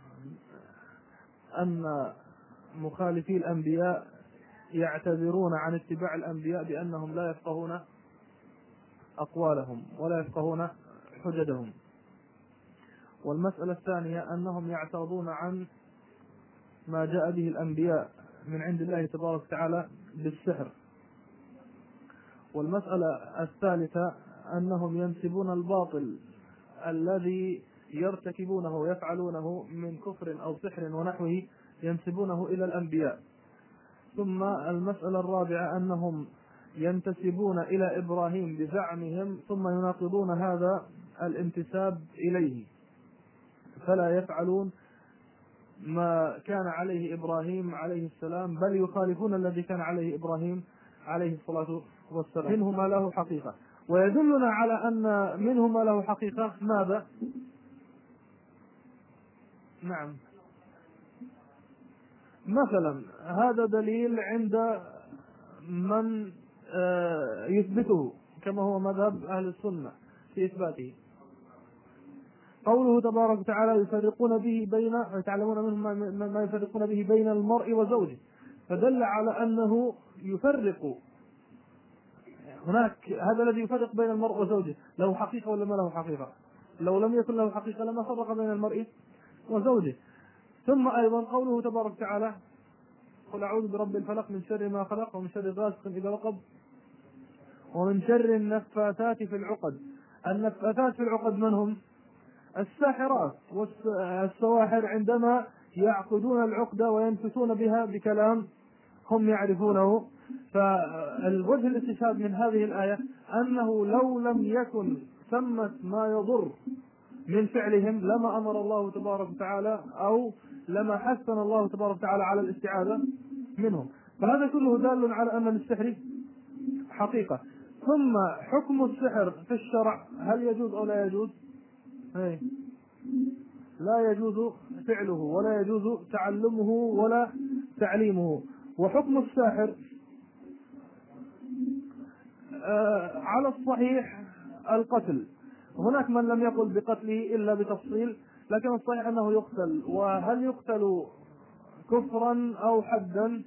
أن مخالفي الأنبياء يعتذرون عن اتباع الأنبياء بأنهم لا يفقهون أقوالهم ولا يفقهون حججهم. والمسألة الثانية أنهم يعترضون عن ما جاء به الأنبياء من عند الله تبارك وتعالى بالسحر. والمسألة الثالثة أنهم ينسبون الباطل الذي يرتكبونه ويفعلونه من كفر أو سحر ونحوه ينسبونه إلى الأنبياء. ثم المسألة الرابعة أنهم ينتسبون إلى إبراهيم بزعمهم ثم يناقضون هذا الانتساب إليه، فلا يفعلون ما كان عليه إبراهيم عليه السلام، بل يخالفون الذي كان عليه إبراهيم عليه الصلاة والسلام. منه ما له حقيقة. ويدلنا على أن منه ما له حقيقة ماذا؟ نعم، مثلا هذا دليل عند من يثبته كما هو مذهب أهل السنة في إثباته، قوله تبارك وتعالى يفرقون به بين يتعلمون منهم ما يفرقون به بين المرء وزوجه، فدل على أنه يفرق هناك. هذا الذي يفرق بين المرء وزوجه له حقيقة ولا ما له حقيقة؟ لو لم يكن له حقيقة لما فرق بين المرء وزوجه. ثم أيضا قوله تبارك وتعالى قل أعوذ برب الفلق من شر ما خلق ومن شر غاسق إذا وقب ومن شر النفاثات في العقد. النفاثات في العقد من هم؟ الساحرات والسواحر، عندما يعقدون العقدة وينفسون بها بكلام هم يعرفونه. فالوجه الاستشهاد من هذه الآية أنه لو لم يكن ثمة ما يضر من فعلهم لما أمر الله تبارك وتعالى أو لما حسن الله تبارك وتعالى على الاستعاذة منهم. فهذا كله دال على أن السحر حقيقة. ثم حكم السحر في الشرع هل يجوز أو لا يجوز؟ هي. لا يجوز فعله ولا يجوز تعلمه ولا تعليمه. وحكم الساحر آه على الصحيح القتل. هناك من لم يقل بقتله إلا بتفصيل، لكن الصحيح أنه يقتل. وهل يقتل كفرا أو حدا؟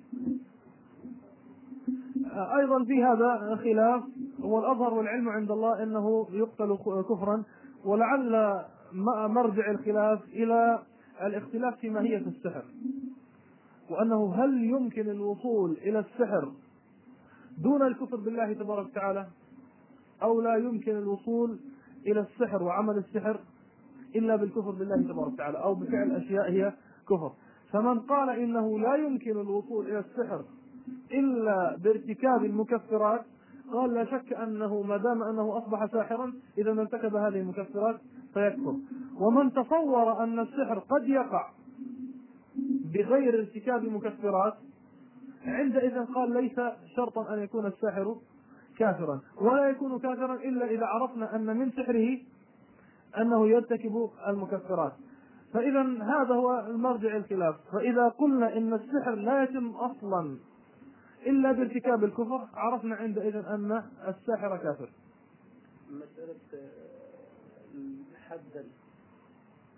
آه أيضا في هذا خلاف، والأظهر والعلم عند الله أنه يقتل كفرا. ولعل مرجع الخلاف إلى الاختلاف في ماهية السحر، وأنه هل يمكن الوصول إلى السحر دون الكفر بالله تبارك وتعالى أو لا يمكن الوصول إلى السحر وعمل السحر إلا بالكفر بالله تبارك وتعالى أو بفعل أشياء هي كفر. فمن قال إنه لا يمكن الوصول إلى السحر إلا بارتكاب المكفرات قال لا شك أنه ما دام أنه أصبح ساحرا إذا ارتكب هذه المكفرات فيكفر. ومن تصور أن السحر قد يقع بغير ارتكاب المكفرات عندئذ قال ليس شرطا أن يكون الساحر كافرا، ولا يكون كافرا إلا إذا عرفنا أن من سحره أنه يرتكب المكفرات. فإذا هذا هو المرجع الخلاف. فإذا قلنا إن السحر لا يتم أصلا إلا بارتكاب الكفر عرفنا عندئذ أن الساحر كافر. مسألة حدا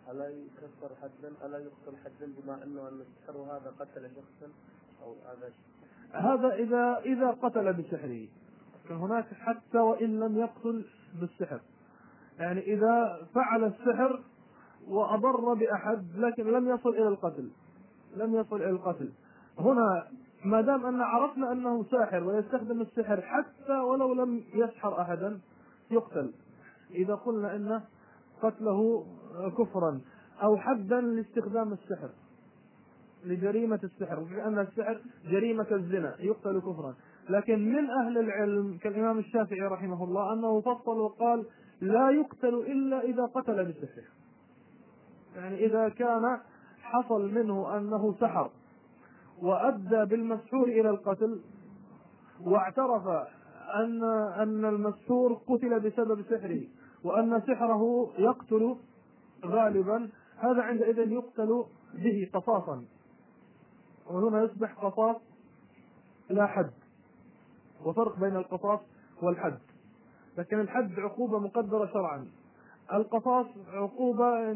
ألا يكسر حدا؟ ألا يقتل حدا بما أنه أن السحر هذا قتل شخصا أو هذا هذا إذا إذا قتل بسحره، هناك حتى وإن لم يقتل بالسحر، يعني إذا فعل السحر وأضر بأحد لكن لم يصل إلى القتل، لم يصل إلى القتل. هنا ما دام أن عرفنا أنه ساحر ويستخدم السحر حتى ولو لم يسحر أحدا يقتل، إذا قلنا إن قتله كفرا أو حدا لاستخدام السحر لجريمة السحر، لأن السحر جريمة الزنا يقتل كفرا. لكن من أهل العلم كالإمام الشافعي رحمه الله أنه فصل وقال لا يقتل إلا إذا قتل بالسحر، يعني إذا كان حصل منه أنه سحر وأدى بالمسحور إلى القتل واعترف أن أن المسحور قتل بسبب سحره وأن سحره يقتل غالبا، هذا عندئذ يقتل به قصاصا، وهنا يصبح قصاص لا حد، وفرق بين القصاص والحد. لكن الحد عقوبة مقدرة شرعا، القصاص عقوبة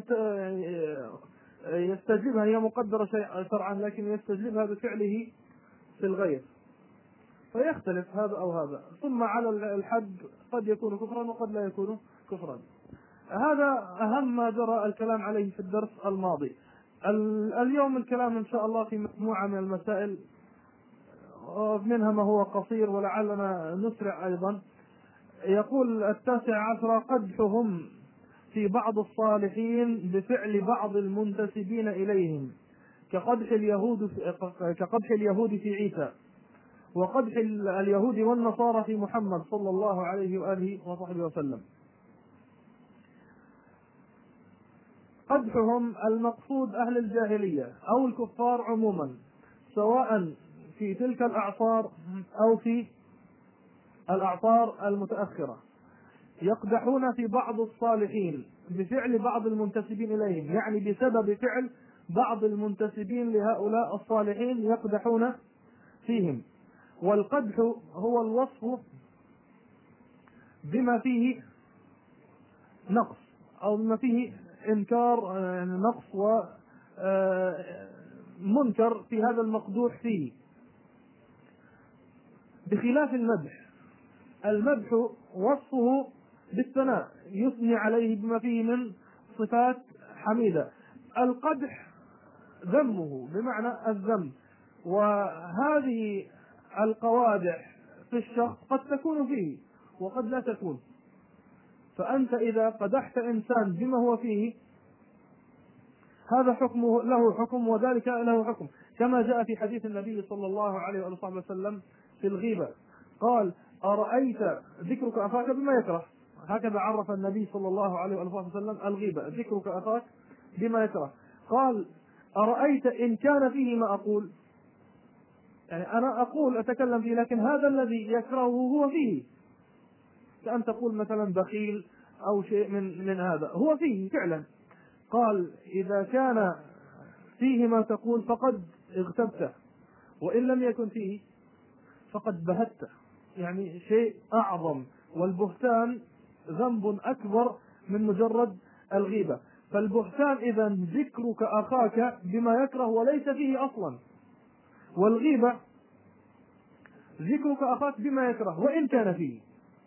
يستجلبها هي مقدرة شرعا لكن يستجلبها بفعله في الغير، فيختلف هذا أو هذا. ثم على الحد قد يكون كفرا وقد لا يكون كفرا. هذا أهم ما جرى الكلام عليه في الدرس الماضي. اليوم الكلام إن شاء الله في مجموعة من المسائل، منها ما هو قصير ولعلنا نسرع أيضا. يقول التاسع عشر: قدحهم في بعض الصالحين بفعل بعض المنتسبين إليهم كقدح اليهود في كقدح اليهود في عيسى، وقدح اليهود والنصارى في محمد صلى الله عليه وآله وصحبه وسلم. قدحهم المقصود أهل الجاهلية أو الكفار عموما، سواء في تلك الأعصار أو في الأعصار المتأخرة، يقدحون في بعض الصالحين بفعل بعض المنتسبين إليهم، يعني بسبب فعل بعض المنتسبين لهؤلاء الصالحين يقدحون فيهم. والقدح هو الوصف بما فيه نقص أو بما فيه إنكار نقص ومنكر في هذا المقدوح فيه، بخلاف المدح. المدح وصفه بالثناء يثني عليه بما فيه من صفات حميدة. القدح ذمه بمعنى الذم، وهذه القوادح في الشخص قد تكون فيه وقد لا تكون. فأنت إذا قدحت إنسان بما هو فيه هذا حكمه له حكم وذلك له حكم، كما جاء في حديث النبي صلى الله عليه وسلم في الغيبة، قال: أرأيت ذكرك أخاك بما يكره. هكذا عرف النبي صلى الله عليه وسلم الغيبة: ذكرك أخاك بما يكره. قال: أرأيت إن كان فيه ما أقول، يعني أنا أقول أتكلم فيه لكن هذا الذي يكرهه هو فيه، كأن تقول مثلا بخيل أو شيء من من هذا هو فيه فعلا. قال: إذا كان فيه ما تقول فقد اغتبته، وإن لم يكن فيه فقد بهته، يعني شيء أعظم. والبهتان ذنب أكبر من مجرد الغيبة. فالبهتان إذا ذكرك أخاك بما يكره وليس فيه أصلا، والغيبة ذكرك أخاك بما يكره وإن كان فيه.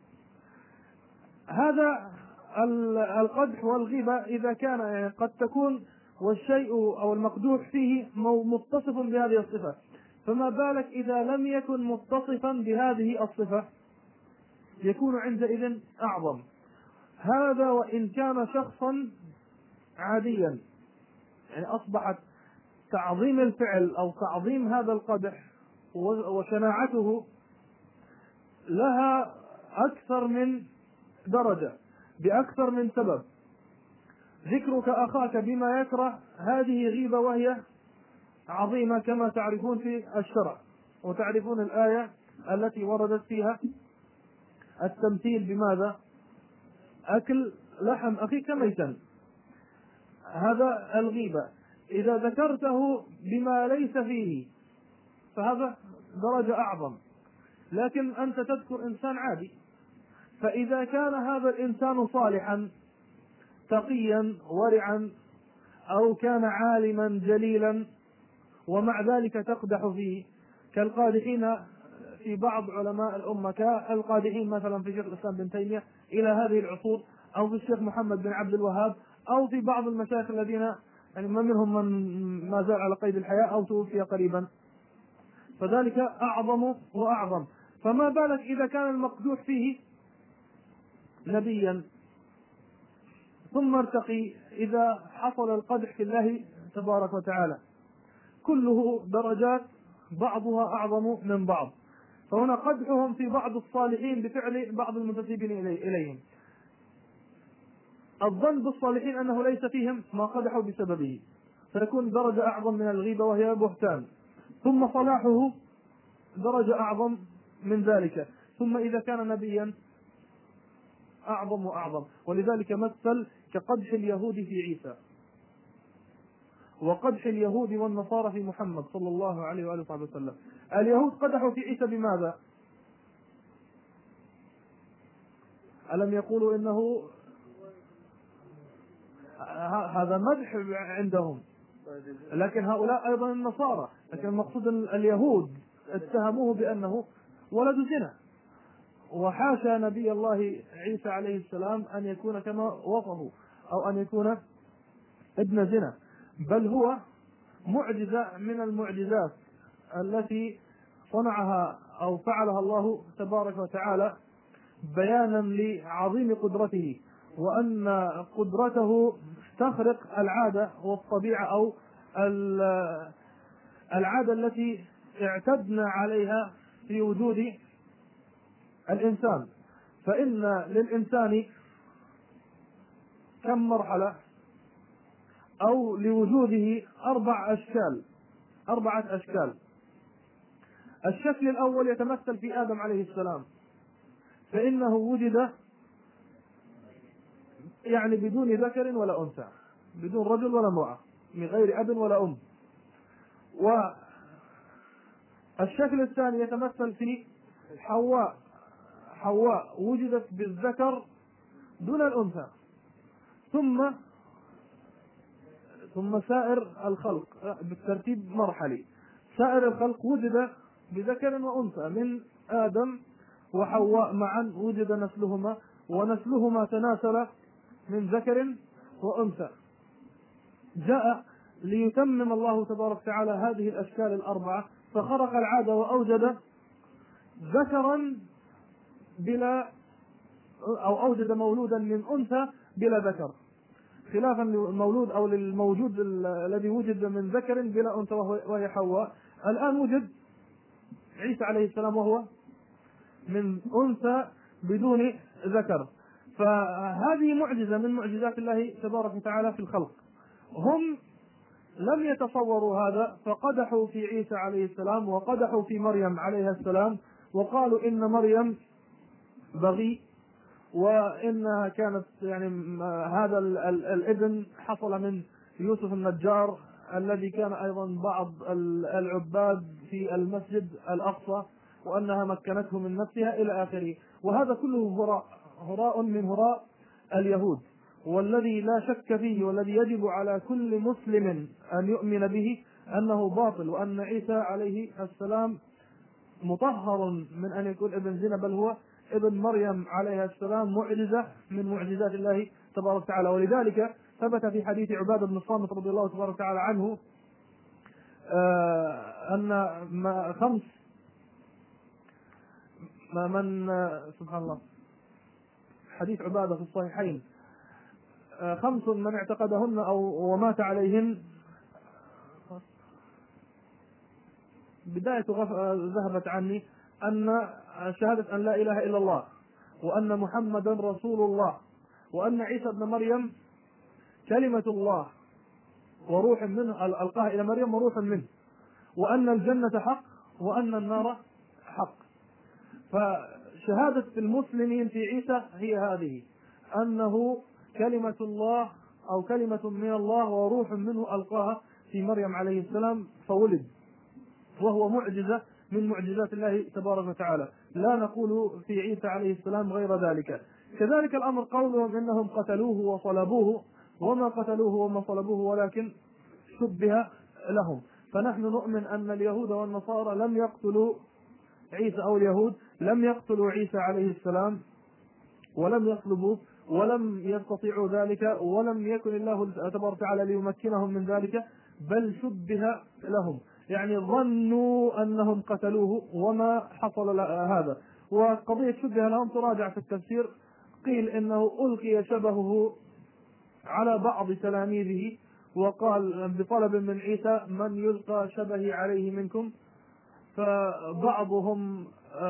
هذا القدح والغيبة إذا كان يعني قد تكون والشيء أو المقدوح فيه متصف بهذه الصفة، فما بالك إذا لم يكن متصفا بهذه الصفة، يكون عندئذ أعظم. هذا وإن كان شخصا عاديا، يعني أصبحت تعظيم الفعل أو تعظيم هذا القدح وشناعته لها أكثر من درجة بأكثر من سبب. ذكرك أخاك بما يكره هذه غيبة وهي عظيمة كما تعرفون في الشرع، وتعرفون الآية التي وردت فيها التمثيل بماذا؟ أكل لحم أخيك ميتا. هذا الغيبة. إذا ذكرته بما ليس فيه فهذا درجة أعظم، لكن أنت تذكر إنسان عادي. فإذا كان هذا الإنسان صالحا تقيا ورعا أو كان عالما جليلا ومع ذلك تقدح فيه، كالقادحين في بعض علماء الأمة، كالقادحين مثلا في شيخ الإسلام بن تيمية إلى هذه العصور، أو في الشيخ محمد بن عبد الوهاب، أو في بعض المشايخ الذين يعني ما منهم من ما زال على قيد الحياة أو توفي قريبا، فذلك أعظم وأعظم. فما بالك إذا كان المقدوح فيه نبيا؟ ثم ارتقي إذا حصل القدح في الله تبارك وتعالى، كله درجات بعضها أعظم من بعض. فهنا قدحهم في بعض الصالحين بفعل بعض المنتسبين إليهم، الظن بالصالحين أنه ليس فيهم ما قدحوا بسببه، فيكون درجة أعظم من الغيبة وهي بهتان. ثم صلاحه درجة أعظم من ذلك، ثم إذا كان نبيا أعظم وأعظم. ولذلك مثل كقدح اليهود في عيسى، وقدح اليهود والنصارى في محمد صلى الله عليه وآله وسلم. اليهود قدحوا في عيسى بماذا؟ ألم يقولوا إنه هذا مدح عندهم، لكن هؤلاء أيضا النصارى، لكن المقصود اليهود اتهموه بأنه ولد زنا، وحاشا نبي الله عيسى عليه السلام أن يكون كما وصفه أو أن يكون ابن زنا، بل هو معجزة من المعجزات التي صنعها أو فعلها الله تبارك وتعالى بيانا لعظيم قدرته، وأن قدرته تخرق العادة والطبيعة أو العادة التي اعتدنا عليها في وجود الإنسان. فإن للإنسان كم مرحلة، أو لوجوده أربع أشكال أربعة أشكال. الشكل الأول يتمثل في آدم عليه السلام، فإنه وجد يعني بدون ذكر ولا أنثى، بدون رجل ولا امرأة، من غير أب ولا أم. والشكل الثاني يتمثل في حواء حواء وجدت بالذكر دون الأنثى، ثم ثم سائر الخلق بالترتيب مرحلي. سائر الخلق وجد بذكر وأنثى، من آدم وحواء معا وجد نسلهما، ونسلهما تناسل من ذكر وأنثى. جاء ليتمم الله تبارك وتعالى هذه الأشكال الأربعة، فخرق العادة وأوجد ذكرا بلا أو أوجد مولودا من أنثى بلا ذكر، خلافا للمولود أو للموجود الذي وجد من ذكر بلا أنثى وهي حواء. الآن وجد عيسى عليه السلام وهو من أنثى بدون ذكر، فهذه معجزة من معجزات الله تبارك وتعالى في الخلق. هم لم يتصوروا هذا، فقدحوا في عيسى عليه السلام وقدحوا في مريم عليها السلام، وقالوا إن مريم بغي، وإنها كانت يعني هذا الابن حصل من يوسف النجار الذي كان أيضا بعض العباد في المسجد الأقصى، وأنها مكنته من نفسها إلى آخره. وهذا كله هراء هراء من هراء اليهود، والذي لا شك فيه والذي يجب على كل مسلم أن يؤمن به أنه باطل، وأن عيسى عليه السلام مطهر من أن يكون ابن زنا، بل هو ابن مريم عليها السلام، معجزة من معجزات الله تبارك وتعالى. ولذلك ثبت في حديث عبادة بن الصامت رضي الله تبارك وتعالى عنه أن خمس من سبحان الله حديث عبادة في الصحيحين، خمس من اعتقدهن أو ومات عليهن بداية ذهبت عني أن شهادة أن لا إله إلا الله، وأن محمدا رسول الله، وأن عيسى ابن مريم كلمة الله وروح منه ألقاها إلى مريم وروح منه، وأن الجنة حق وأن النار حق. فشهادة المسلمين في عيسى هي هذه، أنه كلمة الله أو كلمة من الله وروح منه ألقاها في مريم عليه السلام فولد، وهو معجزة من معجزات الله تبارك وتعالى، لا نقول في عيسى عليه السلام غير ذلك. كذلك الأمر قولهم إنهم قتلوه وصلبوه، وما قتلوه وما صلبوه ولكن شبه لهم. فنحن نؤمن أن اليهود والنصارى لم يقتلوا عيسى، أو اليهود لم يقتلوا عيسى عليه السلام ولم يصلبوه ولم يستطيعوا ذلك، ولم يكن الله تبارك وتعالى ليمكنهم من ذلك، بل شبه لهم، يعني ظنوا أنهم قتلوه وما حصل هذا. وقضية شبه لهم تراجع في التفسير، قيل إنه ألقي شبهه على بعض تلاميذه وقال بطلب من عيسى من يلقى شبهي عليه منكم، فبعضهم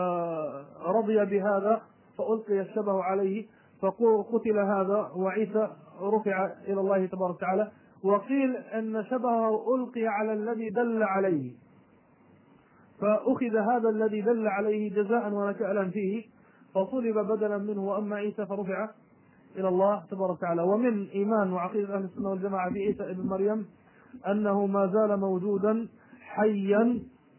رضي بهذا فألقي الشبه عليه فقتل هذا وعيسى رفع إلى الله تبارك وتعالى. وقيل أن شبهه ألقي على الذي دل عليه فأخذ هذا الذي دل عليه جزاء ونكالا فيه فصلب بدلا منه، وأما عيسى فرفع إلى الله تبارك وتعالى. ومن إيمان وعقيدة أهل السنة والجماعة في عيسى ابن مريم أنه ما زال موجودا حيا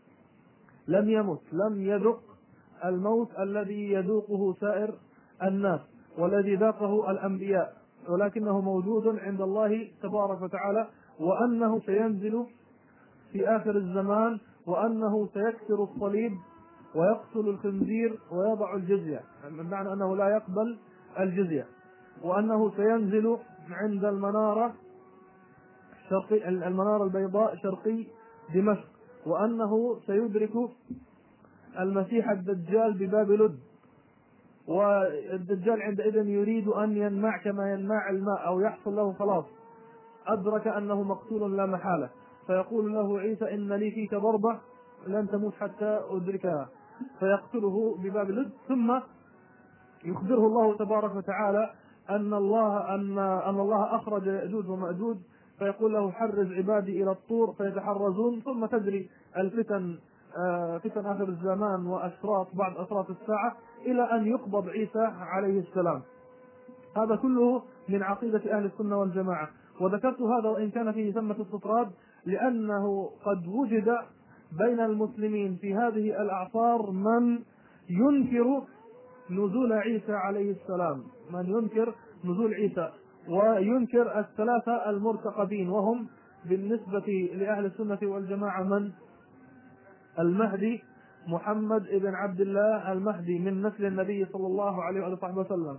لم يمت، لم يذق الموت الذي يذوقه سائر الناس والذي ذاقه الأنبياء، ولكنه موجود عند الله تبارك وتعالى، وأنه سينزل في آخر الزمان، وأنه سيكسر الصليب ويقتل الخنزير ويضع الجزية، بمعنى أنه لا يقبل الجزية، وأنه سينزل عند المنارة شرقي المنارة البيضاء شرقي دمشق، وأنه سيدرك المسيح الدجال بباب لد، والدجال عندئذ يريد أن ينمع كما ينمع الماء أو يحصل له خلاص، أدرك أنه مقتول لا محالة، فيقول له عيسى إن لي فيك ضربة لن تموت حتى أدركها، فيقتله بباب لد. ثم يخبره الله تبارك وتعالى أن الله أن أن الله أخرج يأجوج ومأجوج، فيقول له حرز عبادي إلى الطور فيتحرزون، ثم تجري الفتن فتن آخر الزمان وأشراط بعد أشراط الساعة إلى أن يقبض عيسى عليه السلام. هذا كله من عقيدة أهل السنة والجماعة. وذكرت هذا وإن كان فيه ثمة استطراد، لأنه قد وجد بين المسلمين في هذه الأعصار من ينكر نزول عيسى عليه السلام، من ينكر نزول عيسى وينكر الثلاثة المرتقبين، وهم بالنسبة لأهل السنة والجماعة من المهدي محمد ابن عبد الله المهدي من نسل النبي صلى الله عليه وآله وسلم،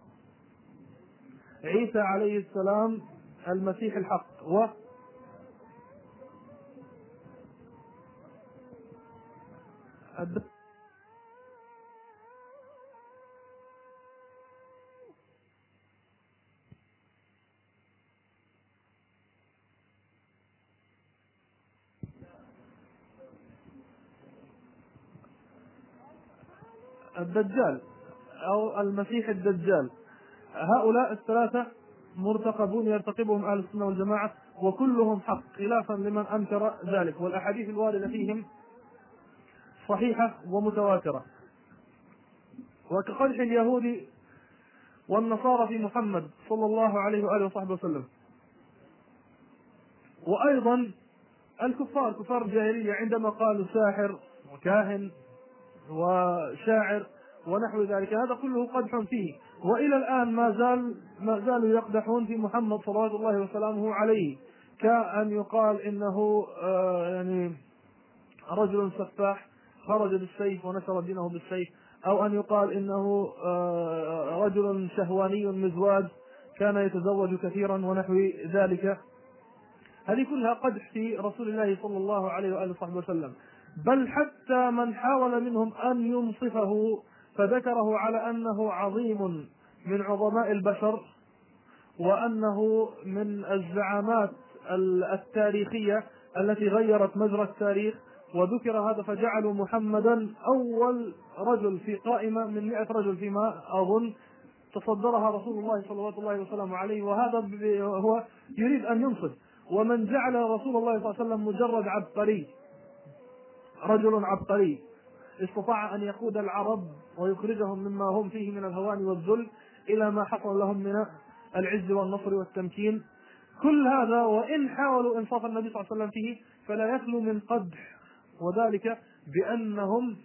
وعيسى عليه السلام المسيح الحق، و الدجال أو المسيح الدجال. هؤلاء الثلاثة مرتقبون يرتقبهم أهل السنة والجماعة، وكلهم حق خلافا لمن أنكر ذلك، والأحاديث الواردة فيهم صحيحة ومتواترة. وكقدح اليهود والنصارى في محمد صلى الله عليه وآله وصحبه وسلم. وأيضا الكفار كفار الجاهلية عندما قالوا ساحر وكاهن وشاعر ونحو ذلك، هذا كله قدح فيه، وإلى الآن ما زال ما زالوا يقدحون في محمد صلوات الله وسلامه عليه، كأن يقال إنه آه يعني رجل سفاح خرج بالسيف ونشر دينه بالسيف، أو أن يقال إنه آه رجل شهواني مزواج كان يتزوج كثيرا ونحو ذلك. هذه كلها قدح في رسول الله صلى الله عليه وآله وصحبه وسلم. بل حتى من حاول منهم أن ينصفه فذكره على أنه عظيم من عظماء البشر، وأنه من الزعامات التاريخية التي غيرت مجرى التاريخ، وذكر هذا فجعلوا محمدا أول رجل في قائمة من مئة رجل فيما أظن تصدرها رسول الله صلى الله عليه وسلم عليه، وهذا هو يريد أن ينصف. ومن جعل رسول الله صلى الله عليه وسلم مجرد عبقري، رجل عبقري استطاع أن يقود العرب ويخرجهم مما هم فيه من الهوان والذل إلى ما حصل لهم من العز والنصر والتمكين، كل هذا وإن حاولوا إنصاف النبي صلى الله عليه وسلم فيه فلا يخلو من قدح، وذلك بأنهم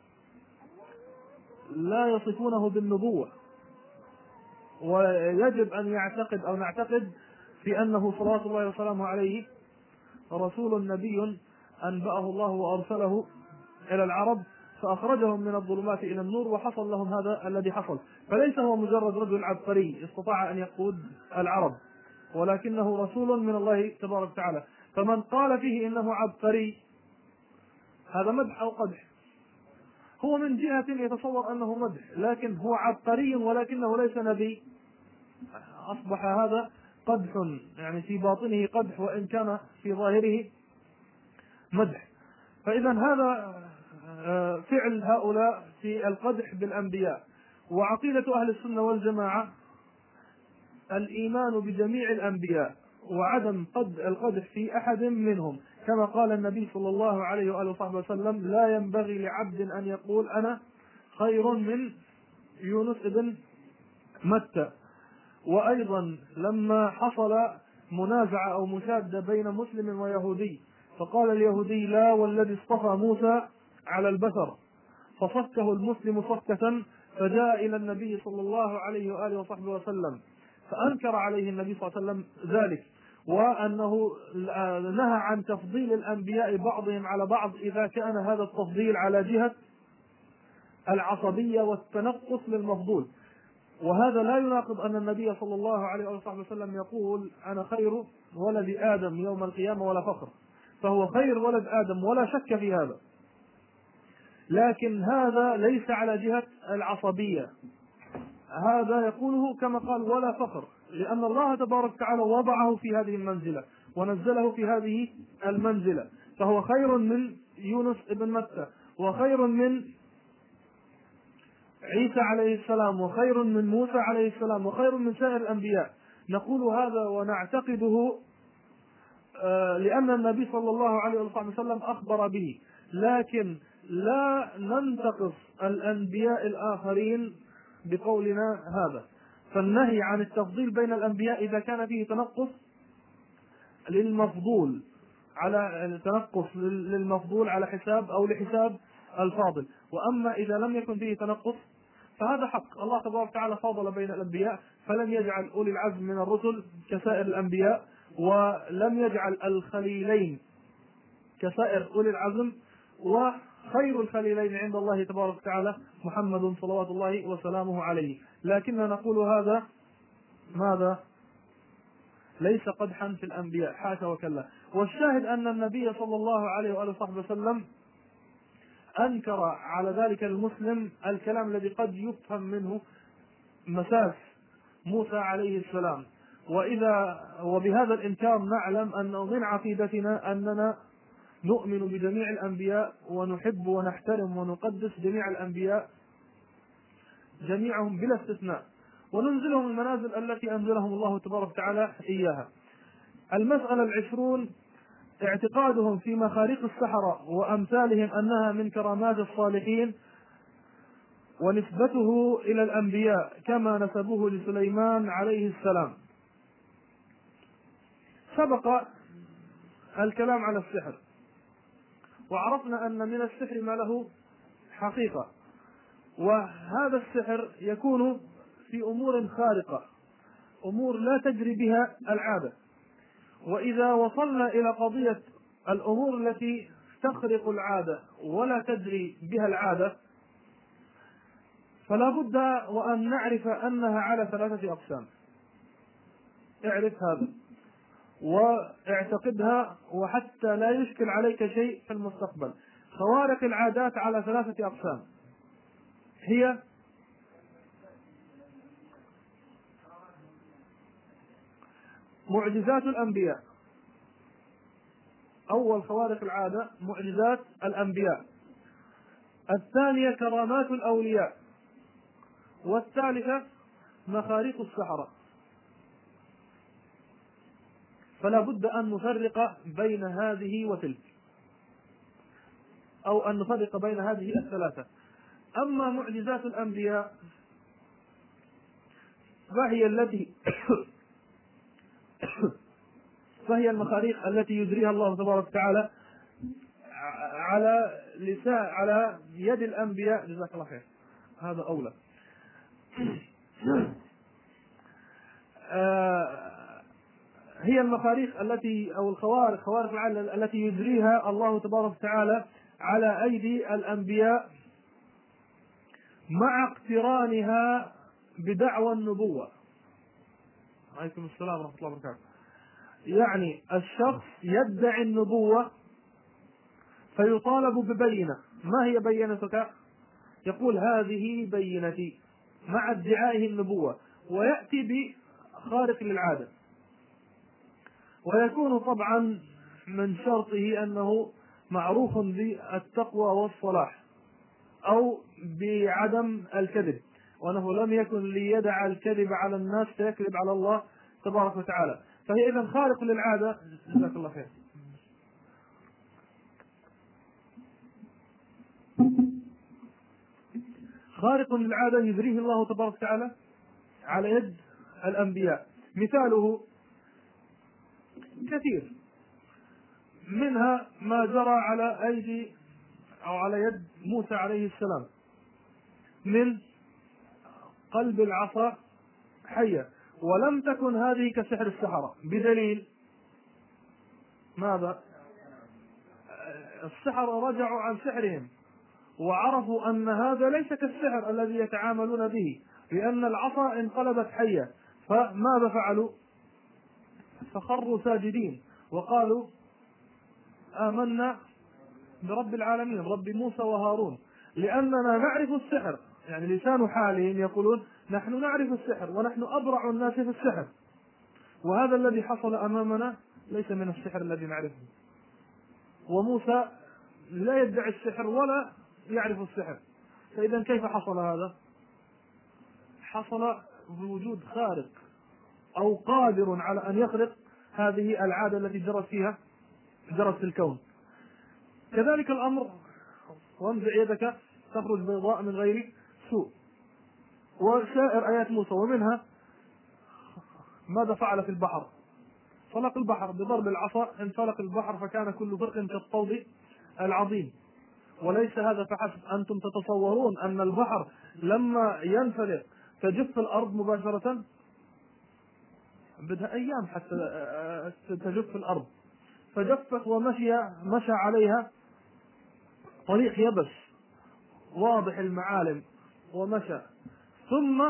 لا يصفونه بالنبوة. ويجب أن يعتقد أو نعتقد في أنه صلوات الله وسلامه عليه رسول نبي أنبأه الله وأرسله إلى العرب فأخرجهم من الظلمات إلى النور، وحصل لهم هذا الذي حصل. فليس هو مجرد رجل عبقري استطاع أن يقود العرب، ولكنه رسول من الله تبارك وتعالى. فمن قال فيه إنه عبقري هذا مدح أو قدح؟ هو من جهة يتصور أنه مدح، لكن هو عبقري ولكنه ليس نبي، أصبح هذا قدح، يعني في باطنه قدح وإن كان في ظاهره مدح. فإذا هذا فعل هؤلاء في القدح بالأنبياء. وعقيدة أهل السنة والجماعة الإيمان بجميع الأنبياء وعدم قد القدح في أحد منهم، كما قال النبي صلى الله عليه وآله وصحبه وسلم: لا ينبغي لعبد أن يقول أنا خير من يونس بن متى. وأيضا لما حصل منازعة أو مشادة بين مسلم ويهودي، فقال اليهودي: لا والذي اصطفى موسى على البشر، فصكه المسلم صكة، فجاء إلى النبي صلى الله عليه وآله وصحبه وسلم فأنكر عليه النبي صلى الله عليه وسلم ذلك، وأنه نهى عن تفضيل الأنبياء بعضهم على بعض إذا كان هذا التفضيل على جهة العصبية والتنقص للمفضول. وهذا لا يناقض أن النبي صلى الله عليه وسلم يقول: أنا خير ولد آدم يوم القيامة ولا فخر، فهو خير ولد آدم ولا شك في هذا، لكن هذا ليس على جهة العصبية، هذا يقوله كما قال ولا فخر، لأن الله تبارك وتعالى وضعه في هذه المنزلة ونزله في هذه المنزلة، فهو خير من يونس ابن متى، وخير من عيسى عليه السلام، وخير من موسى عليه السلام، وخير من سائر الأنبياء. نقول هذا ونعتقده لأن النبي صلى الله عليه وسلم أخبر به، لكن لا ننتقص الأنبياء الآخرين بقولنا هذا. فالنهي عن التفضيل بين الأنبياء إذا كان فيه تنقص للمفضول على التنقص للمفضول على حساب أو لحساب الفاضل. وأما إذا لم يكن فيه تنقص فهذا حق، الله تبارك وتعالى فاضل بين الأنبياء، فلم يجعل أولي العزم من الرسل كسائر الأنبياء، ولم يجعل الخليلين كسائر أولي العزم، وخير الخليلين عند الله تبارك وتعالى محمد صلوات الله وسلامه عليه. لكننا نقول هذا ماذا؟ ليس قدحا في الأنبياء، حاشا وكلا. والشاهد أن النبي صلى الله عليه وآله وصحبه وسلم أنكر على ذلك المسلم الكلام الذي قد يفهم منه مساس موسى عليه السلام. وإذا وبهذا الإنكار نعلم أن من عقيدتنا أننا نؤمن بجميع الأنبياء ونحب ونحترم ونقدس جميع الأنبياء جميعهم بلا استثناء، وننزلهم المنازل التي أنزلهم الله تبارك وتعالى إياها. المسألة العشرون: اعتقادهم في مخاريق السحرة وأمثالهم أنها من كرامات الصالحين، ونسبته إلى الأنبياء كما نسبوه لسليمان عليه السلام. سبق الكلام على السحر، وعرفنا أن من السحر ما له حقيقة، وهذا السحر يكون في أمور خارقة، أمور لا تجري بها العادة. وإذا وصلنا إلى قضية الأمور التي تخرق العادة ولا تجري بها العادة، فلا بد وأن نعرف أنها على ثلاثة أقسام. اعرف هذا واعتقدها، وحتى لا يشكل عليك شيء في المستقبل. خوارق العادات على ثلاثة أقسام: هي معجزات الأنبياء، أول خوارق العادة معجزات الأنبياء، الثانية كرامات الأولياء، والثالثة مخاريق السحرة. فلا بد أن نفرق بين هذه وتلك، أو أن نفرق بين هذه الثلاثة. أما معجزات الأنبياء فهي التي فهي المخاريق التي يجريها الله تبارك وتعالى على لسان على يد الأنبياء. جزاك الله خير، هذا أولى. هي المخاريق التي أو الخوارق خوارق العادة التي يجريها الله تبارك وتعالى على أيدي الأنبياء مع اقترانها بدعوى النبوة. عليكم السلام ورحمة الله وبركاته. يعني الشخص يدعي النبوة فيطالب ببينة. ما هي بينتك؟ يقول هذه بينتي مع ادعائه النبوة، ويأتي بخارق للعادة. ويكون طبعا من شرطه أنه معروف بالتقوى والصلاح أو بعدم الكذب، وأنه لم يكن ليدع الكذب على الناس فيكذب على الله تبارك وتعالى. فهي إذن خارق للعادة. جزاك الله خير. خارق للعادة يجريه الله تبارك وتعالى على يد الأنبياء. مثاله كثير، منها ما جرى على أيدي أو على يد موسى عليه السلام من قلب العصا حية، ولم تكن هذه كسحر السحرة، بدليل ماذا؟ السحرة رجعوا عن سحرهم وعرفوا أن هذا ليس كالسحر الذي يتعاملون به، لأن العصا انقلبت حية. فماذا فعلوا؟ فخروا ساجدين وقالوا آمنا برب العالمين رب موسى وهارون، لأننا نعرف السحر. يعني لسان حالهم يقولون نحن نعرف السحر ونحن أبرع الناس في السحر، وهذا الذي حصل أمامنا ليس من السحر الذي نعرفه. وموسى لا يدعي السحر ولا يعرف السحر، فإذا كيف حصل هذا؟ حصل بوجود خارق أو قادر على أن يخرق هذه العادة التي جرت فيها جرت في الكون. كذلك الأمر، وانزع يدك تخرج بيضاء من غير سوء، وسائر آيات موسى. ومنها ماذا فعل في البحر؟ فلق البحر بضرب العصا، انفلق البحر فكان كل فرق كالطود العظيم. وليس هذا فحسب، أنتم تتصورون أن البحر لما ينفلق تجف الأرض مباشرة؟ بدها أيام حتى تجف الأرض، فجفت ومشي مشى عليها طريق يبس واضح المعالم ومشى. ثم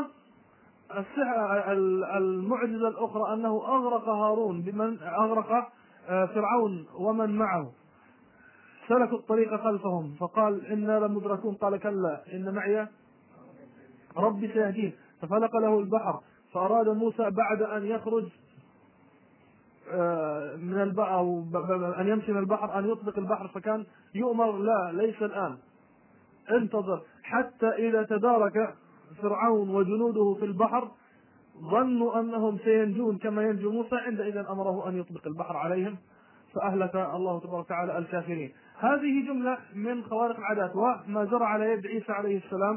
المعجزة الأخرى أنه أغرق هارون بمن أغرق فرعون ومن معه، سلكوا الطريق خلفهم فقال إنا لمدركون، قال كلا إن معي ربي سيهدين، ففلق له البحر. فأراد موسى بعد أن يخرج من البحر أو أن يمشي من البحر أن يطلق البحر، فكان يؤمر لا ليس الآن، انتظر حتى إذا تدارك فرعون وجنوده في البحر ظنوا أنهم سينجون كما ينجو موسى، عندئذ أمره أن يطلق البحر عليهم فأهلك الله تبارك وتعالى الكافرين. هذه جملة من خوارق العادات. وما جرى على يد عيسى عليه السلام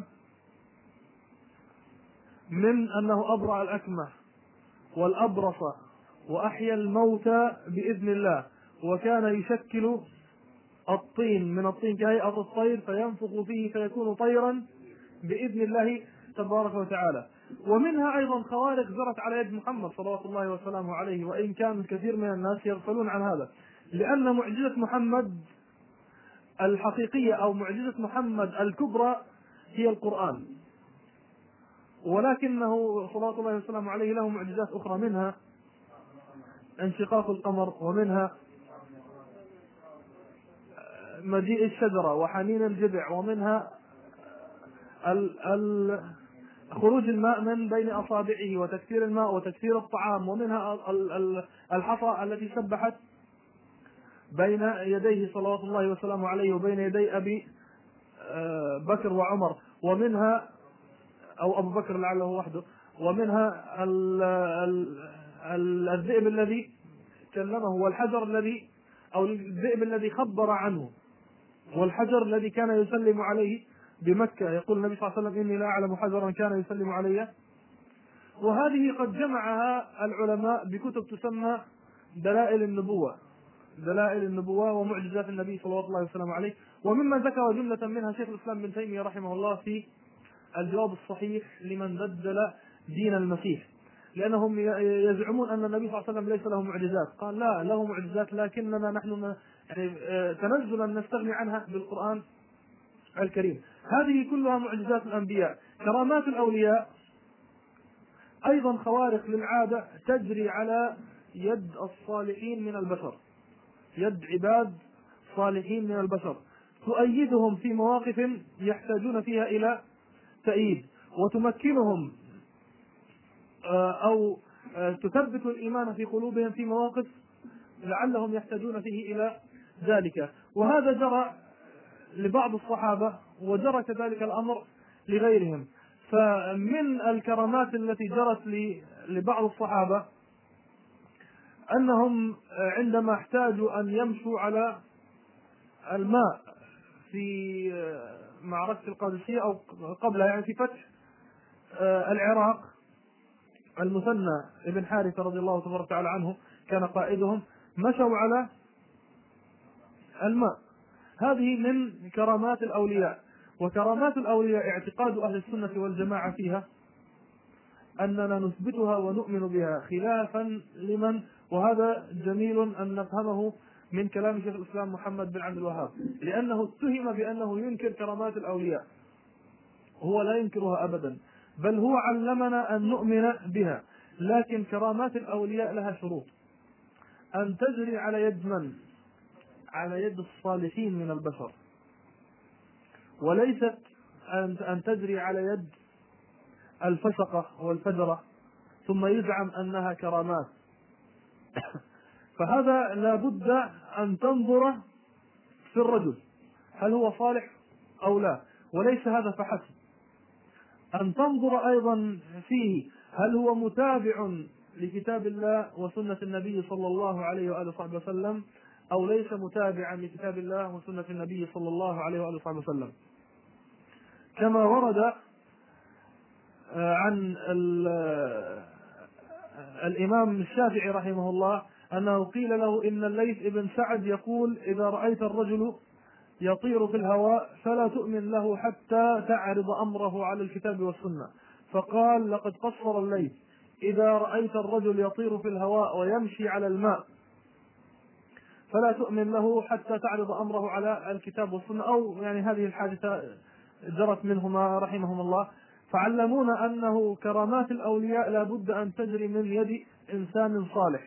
من أنه أبرأ الأكمه والأبرص وأحيا الموتى بإذن الله، وكان يشكل الطين من الطين كهيئة الطير فينفخ فيه فيكون طيرا بإذن الله تبارك وتعالى. ومنها أيضا خوارق جرت على يد محمد صلوات الله وسلامه عليه، وإن كان الكثير من الناس يغفلون عن هذا، لأن معجزة محمد الحقيقية أو معجزة محمد الكبرى هي القرآن، ولكنه صلوات الله وسلامه عليه له معجزات أخرى، منها انشقاق القمر، ومنها مجيء الشجرة وحنين الجذع، ومنها ال ال خروج الماء من بين أصابعه وتكثير الماء وتكثير الطعام، ومنها الحصى التي سبحت بين يديه صلوات الله وسلامه عليه وبين يدي أبي بكر وعمر، ومنها أو أبو بكر لعله وحده، ومنها ال ال الذئب الذي كلمه، والحجر الذي أو الذئب الذي خبر عنه، والحجر الذي كان يسلم عليه بمكة. يقول النبي صلى الله عليه وسلم إني لا أعلم حجرا كان يسلم علي. وهذه قد جمعها العلماء بكتب تسمى دلائل النبوة، دلائل النبوة ومعجزات النبي صلى الله عليه وسلم عليه. ومما ذكر جملة منها شيخ الإسلام ابن تيمية رحمه الله في الجواب الصحيح لمن بدل دين المسيح، لأنهم يزعمون أن النبي صلى الله عليه وسلم ليس له معجزات. قال لا، له معجزات، لكننا نحن يعني تنزلا نستغني عنها بالقرآن الكريم. هذه كلها معجزات الأنبياء. كرامات الأولياء أيضا خوارق للعادة تجري على يد الصالحين من البشر، يد عباد صالحين من البشر، تؤيدهم في مواقف يحتاجون فيها إلى تأييد، وتمكنهم أو تثبت الإيمان في قلوبهم في مواقف لعلهم يحتاجون فيه إلى ذلك. وهذا جرى لبعض الصحابة وجرى كذلك الأمر لغيرهم. فمن الكرامات التي جرت لبعض الصحابة أنهم عندما احتاجوا أن يمشوا على الماء في معركة القادسية أو قبلها، يعني في فتح العراق، المثنى ابن حارثة رضي الله تبارك وتعالى عنه كان قائدهم، مشوا على الماء. هذه من كرامات الأولياء. وكرامات الأولياء اعتقاد أهل السنة والجماعة فيها أننا نثبتها ونؤمن بها، خلافا لمن، وهذا جميل أن نفهمه من كلام شيخ الإسلام محمد بن عبد الوهاب، لأنه اتهم بأنه ينكر كرامات الأولياء. هو لا ينكرها أبدا، بل هو علمنا أن نؤمن بها. لكن كرامات الأولياء لها شروط، أن تجري على يد من؟ على يد الصالحين من البشر، وليست أن تجري على يد الفسقة والفجرة ثم يزعم أنها كرامات. فهذا لا بد أن تنظر في الرجل هل هو صالح أو لا، وليس هذا فحسب، أن تنظر أيضا فيه هل هو متابع لكتاب الله وسنة النبي صلى الله عليه وآله وصحبه وسلم أو ليس متابعا لكتاب الله وسنة النبي صلى الله عليه وآله وصحبه وسلم. كما ورد عن الإمام الشافعي رحمه الله أنه قيل له إن الليث ابن سعد يقول إذا رأيت الرجل يطير في الهواء فلا تؤمن له حتى تعرض أمره على الكتاب والسنة. فقال لقد قصر الليث، إذا رأيت الرجل يطير في الهواء ويمشي على الماء فلا تؤمن له حتى تعرض أمره على الكتاب والسنة، أو يعني هذه الحادثة جرت منهما رحمهم الله. فعلمونا أنه كرامات الأولياء لا بد أن تجري من يد إنسان صالح،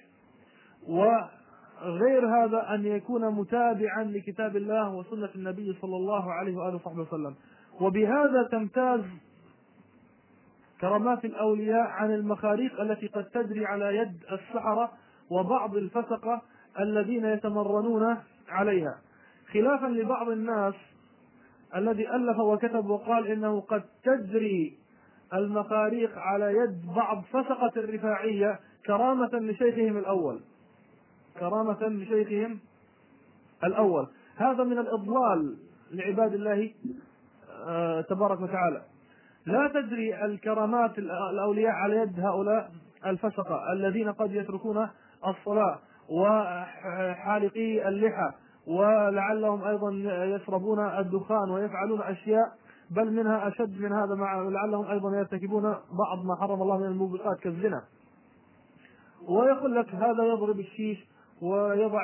وغير هذا أن يكون متابعا لكتاب الله وسنة النبي صلى الله عليه وآله وصحبه وسلم. وبهذا تمتاز كرامات الأولياء عن المخاريق التي قد تجري على يد السحرة وبعض الفسقة الذين يتمرنون عليها، خلافا لبعض الناس الذي ألف وكتب وقال إنه قد تجري المخاريق على يد بعض فسقة الرفاعية كرامة لشيخهم الأول، كرامة لشيخهم الأول. هذا من الإضلال لعباد الله آه تبارك وتعالى. لا تجري الكرامات الأولياء على يد هؤلاء الفسقة الذين قد يتركون الصلاة وحالقي اللحى، ولعلهم أيضا يشربون الدخان ويفعلون أشياء بل منها أشد من هذا، مع لعلهم أيضا يرتكبون بعض ما حرم الله من الموبقات كالزنا. ويقول لك هذا يضرب الشيش ويضع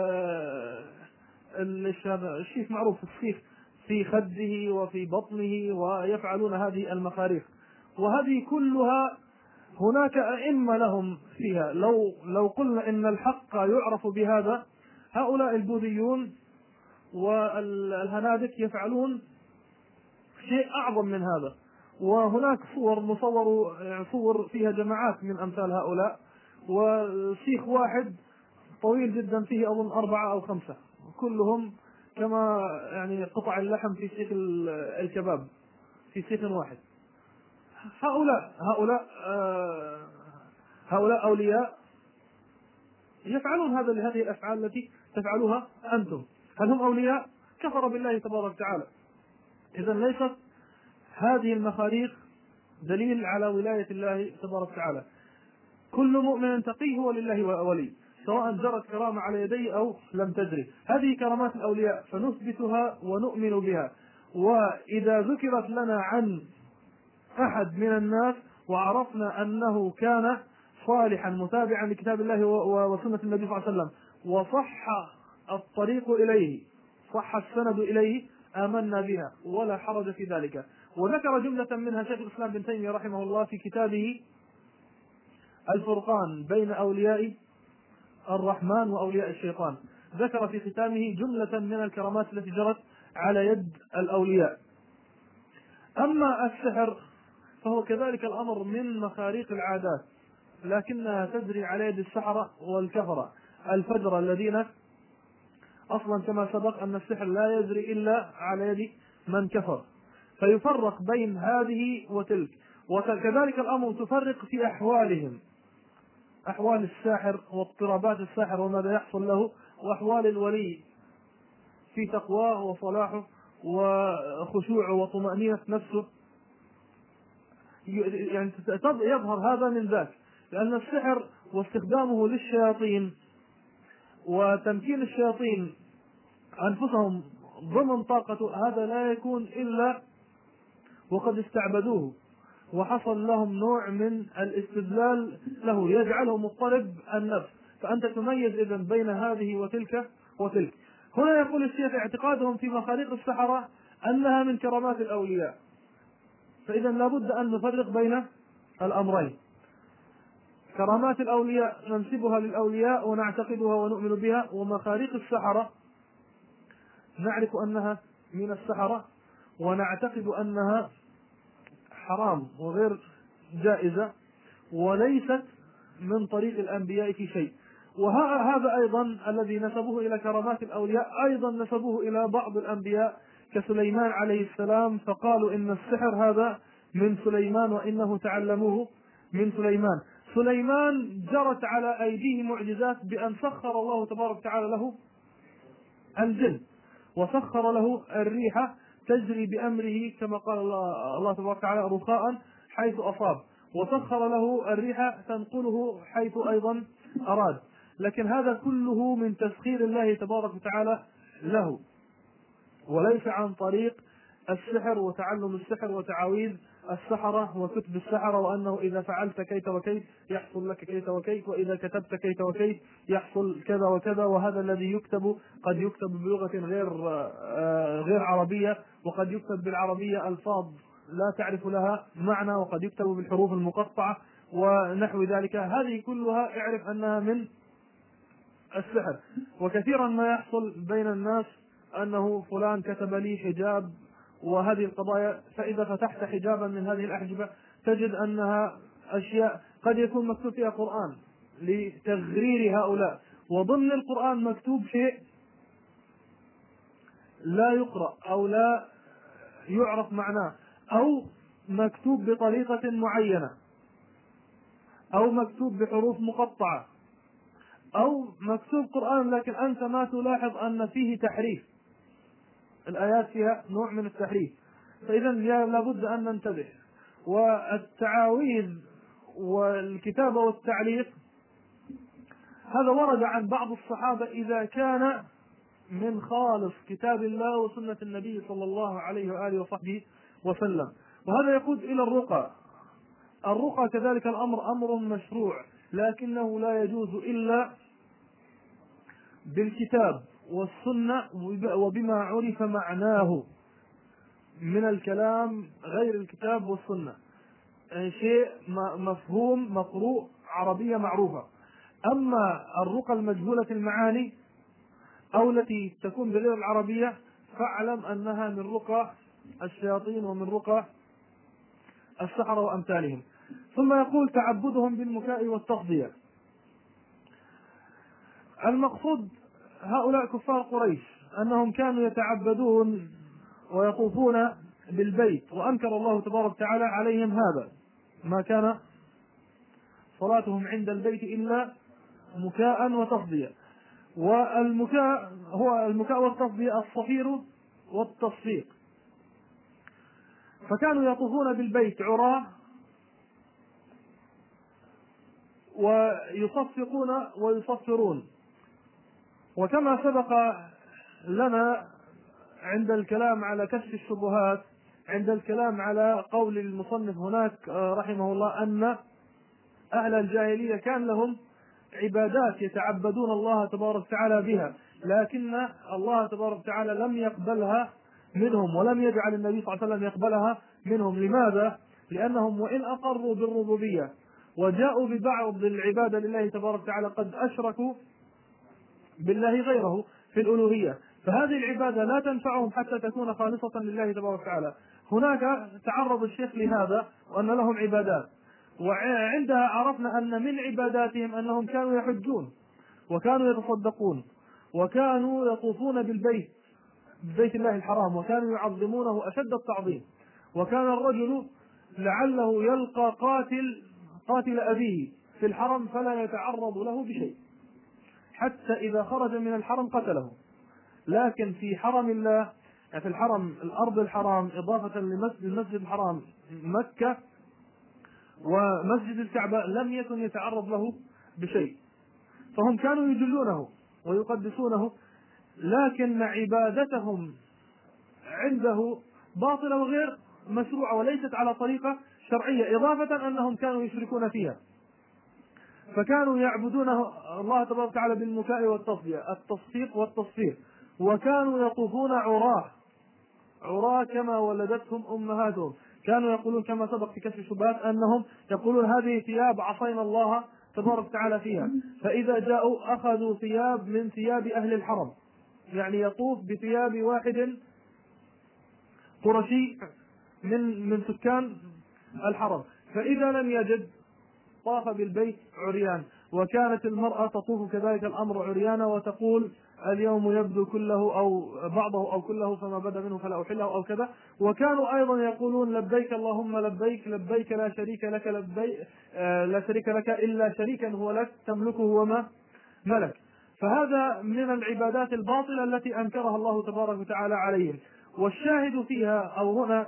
الشيش معروف الشيخ في خده وفي بطنه ويفعلون هذه المخاريق، وهذه كلها هناك أئمة لهم فيها. لو لو قلنا إن الحق يعرف بهذا، هؤلاء البوذيون والهنادك يفعلون شيء أعظم من هذا. وهناك صور مصور صور فيها جماعات من أمثال هؤلاء، وشيخ واحد طويل جدا فيه أظن أربعة أو خمسة، كلهم كما يعني قطع اللحم في سيخ الكباب في سيخ واحد. هؤلاء هؤلاء آه هؤلاء أولياء يفعلون هذا لهذه الأفعال التي تفعلوها أنتم. هل هم أولياء؟ كفر بالله تبارك وتعالى. إذن ليست هذه المخاريق دليل على ولاية الله تبارك وتعالى. كل مؤمن تقي هو لله ولي، سواء جرت كرامة على يديه أو لم تجري. هذه كرامات الأولياء فنثبتها ونؤمن بها. وإذا ذكرت لنا عن أحد من الناس وعرفنا أنه كان صالحا متابعا لكتاب الله وسنة النبي صلى الله عليه وسلم وصح الطريق إليه، صح السند إليه، آمنا بها ولا حرج في ذلك. وذكر جملة منها شيخ الإسلام بن تيمية رحمه الله في كتابه الفرقان بين أولياء الرحمن وأولياء الشيطان، ذكر في ختامه جملة من الكرامات التي جرت على يد الأولياء. أما السحر فهو كذلك الأمر من مخاريق العادات، لكنها تجري على يد السحرة والكفرة الفجر الذين أصلا كما سبق أن السحر لا يجري إلا على يد من كفر، فيفرق بين هذه وتلك. وكذلك الأمر تفرق في أحوالهم، أحوال الساحر واضطرابات الساحر وماذا يحصل له، وأحوال الولي في تقواه وصلاحه وخشوعه وطمأنينة نفسه، يعني يظهر هذا من ذاك. لأن السحر واستخدامه للشياطين وتمكين الشياطين أنفسهم ضمن طاقته، هذا لا يكون إلا وقد استعبدوه وحصل لهم نوع من الاستدلال له يجعله مضطرب النفس. فأنت تميز إذن بين هذه وتلك وتلك. هنا يقول الشيخ اعتقادهم في مخاليق السحرة أنها من كرامات الأولياء، فإذا لابد أن نفرق بين الأمرين. كرامات الأولياء ننسبها للأولياء ونعتقدها ونؤمن بها، ومخاليق السحرة نعرف أنها من السحرة ونعتقد أنها حرام وغير جائزة وليست من طريق الأنبياء في شيء. وهذا أيضا الذي نسبوه إلى كرامات الأولياء أيضا نسبوه إلى بعض الأنبياء كسليمان عليه السلام، فقالوا إن السحر هذا من سليمان وإنه تعلموه من سليمان. سليمان جرت على أيديه معجزات بأن سخر الله تبارك وتعالى له الجن وسخر له الريح تجري بأمره كما قال الله, الله تبارك وتعالى رخاء حيث أصاب، وسخر له الريح تنقله حيث أيضا أراد. لكن هذا كله من تسخير الله تبارك وتعالى له، وليس عن طريق السحر وتعلم السحر وتعاويذ السحرة وكتب السحرة، وأنه إذا فعلت كيت وكيت يحصل لك كيت وكيت، وإذا كتبت كيت وكيت يحصل كذا وكذا. وهذا الذي يكتب قد يكتب بلغة غير غير عربية، وقد يكتب بالعربية ألفاظ لا تعرف لها معنى، وقد يكتب بالحروف المقطعة ونحو ذلك. هذه كلها اعرف أنها من السحر. وكثيرا ما يحصل بين الناس أنه فلان كتب لي حجاب وهذه القضايا، فإذا فتحت حجابا من هذه الأحجبة تجد أنها أشياء قد يكون مكتوب فيها قرآن لتغرير هؤلاء، وضمن القرآن مكتوب شيء لا يقرأ أو لا يعرف معناه، أو مكتوب بطريقة معينة، أو مكتوب بحروف مقطعة، أو مكتوب قرآن لكن أنت ما تلاحظ أن فيه تحريف، الآيات فيها نوع من التحريف. فإذا لابد أن ننتبه. والتعاويذ والكتابة والتعليق هذا ورد عن بعض الصحابة إذا كان من خالص كتاب الله وسنة النبي صلى الله عليه وآله وصحبه وسلم. وهذا يقود إلى الرقى. الرقى كذلك الأمر أمر مشروع، لكنه لا يجوز إلا بالكتاب والسنة وبما عرف معناه من الكلام غير الكتاب والسنة، يعني شيء مفهوم مقروء عربية معروفة. أما الرقى المجهولة المعاني أو التي تكون بغير العربية فاعلم أنها من رقى الشياطين ومن رقى السحرة وأمثالهم. ثم يقول تعبدهم بالمكاء والتصدية. المقصود هؤلاء كفار قريش أنهم كانوا يتعبدون ويطوفون بالبيت، وأنكر الله تبارك وتعالى عليهم هذا، ما كان صلاتهم عند البيت إلا مكاء وتصدية. والمكاء هو المكاء والتصدية الصفير والتصفيق. فكانوا يطوفون بالبيت عراة ويصفقون ويصفرون. وكما سبق لنا عند الكلام على كشف الشبهات، عند الكلام على قول المصنف هناك رحمه الله أن أهل الجاهلية كان لهم عبادات يتعبدون الله تبارك وتعالى بها، لكن الله تبارك وتعالى لم يقبلها منهم ولم يجعل النبي صلى الله عليه وسلم يقبلها منهم. لماذا؟ لأنهم وإن أقروا بالربوبية وجاءوا ببعض العبادة لله تبارك وتعالى قد أشركوا بالله غيره في الألوهية، فهذه العبادة لا تنفعهم حتى تكون خالصة لله تبارك وتعالى. هناك تعرض الشيخ لهذا وأن لهم عبادات، وعندها عرفنا أن من عباداتهم أنهم كانوا يحجون وكانوا يتصدقون وكانوا يطوفون بالبيت بيت الله الحرام وكانوا يعظمونه أشد التعظيم. وكان الرجل لعله يلقى قاتل قاتل أبيه في الحرم فلا يتعرض له بشيء حتى إذا خرج من الحرم قتله، لكن في حرم الله في الحرم الأرض الحرام إضافة للمسجد الحرام مكة ومسجد الكعبة لم يكن يتعرض له بشيء، فهم كانوا يجلونه ويقدسونه، لكن عبادتهم عنده باطلة وغير مشروعة وليست على طريقة شرعية، إضافة أنهم كانوا يشركون فيها. فكانوا يعبدون الله تبارك وتعالى بالمكاء والتصدية التصفيق والتصفير، وكانوا يطوفون عراه عراه كما ولدتهم أمهاتهم. كانوا يقولون كما سبق في كشف الشبهات أنهم يقولون هذه ثياب عصينا الله تبارك وتعالى فيها، فإذا جاءوا أخذوا ثياب من ثياب أهل الحرم، يعني يطوف بثياب واحد قرشي من من سكان الحرم، فإذا لم يجد طاف بالبيت عريان. وكانت المرأة تطوف كذلك الأمر عريانا وتقول اليوم يبدو كله أو بعضه أو كله فما بدا منه فلا أحله أو كذا. وكانوا أيضا يقولون لبيك اللهم لبيك لبيك لا شريك لك لبيك آه لا شريك لك إلا شريكا هو لك تملكه وما ملك. فهذا من العبادات الباطلة التي أنكرها الله تبارك وتعالى عليهم. والشاهد فيها أو هنا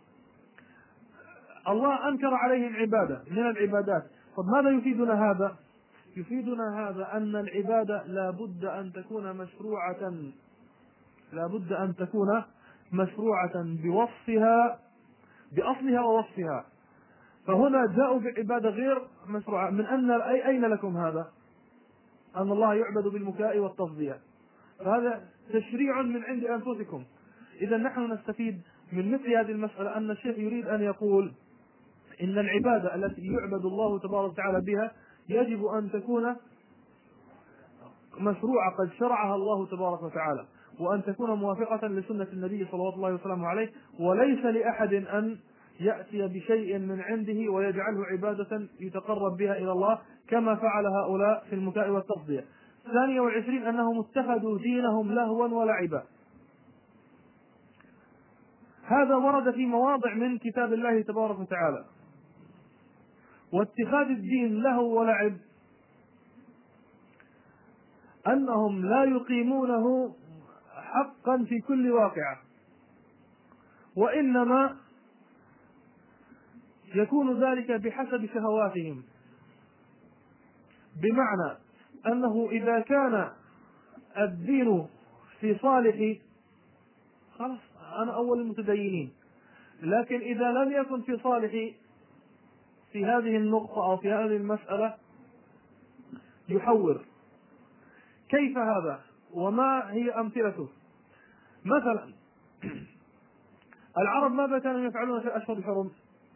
الله أنكر عليهم عبادة من العبادات. طب ماذا يفيدنا هذا؟ يفيدنا هذا أن العبادة لا بد أن تكون مشروعة لا بد أن تكون مشروعة بوصفها بأصلها ووصفها. فهنا جاءوا بعبادة غير مشروعة. من أن أين لكم هذا؟ أن الله يعبد بالمكاء والتصدية، فهذا تشريع من عند أنفسكم. إذا نحن نستفيد من مثل هذه المسألة أن الشيخ يريد أن يقول إن العبادة التي يعبد الله تبارك وتعالى بها يجب أن تكون مشروعة قد شرعها الله تبارك وتعالى، وأن تكون موافقة لسنة النبي صلى الله عليه وسلم عليه، وليس لأحد أن يأتي بشيء من عنده ويجعله عبادة يتقرب بها إلى الله كما فعل هؤلاء في المكاء والتصدية. ثانية والعشرين أنهم اتخذوا دينهم لهوا ولعبا. هذا ورد في مواضع من كتاب الله تبارك وتعالى. واتخاذ الدين لهو ولعب أنهم لا يقيمونه حقا في كل واقعة، وإنما يكون ذلك بحسب شهواتهم، بمعنى أنه إذا كان الدين في صالح خلاص أنا أول المتدينين، لكن إذا لم يكن في صالح في هذه النقطة أو في هذه المسألة يحور. كيف هذا وما هي أمثلته؟ مثلا العرب ماذا كانوا يفعلون في الأشهر الحرم؟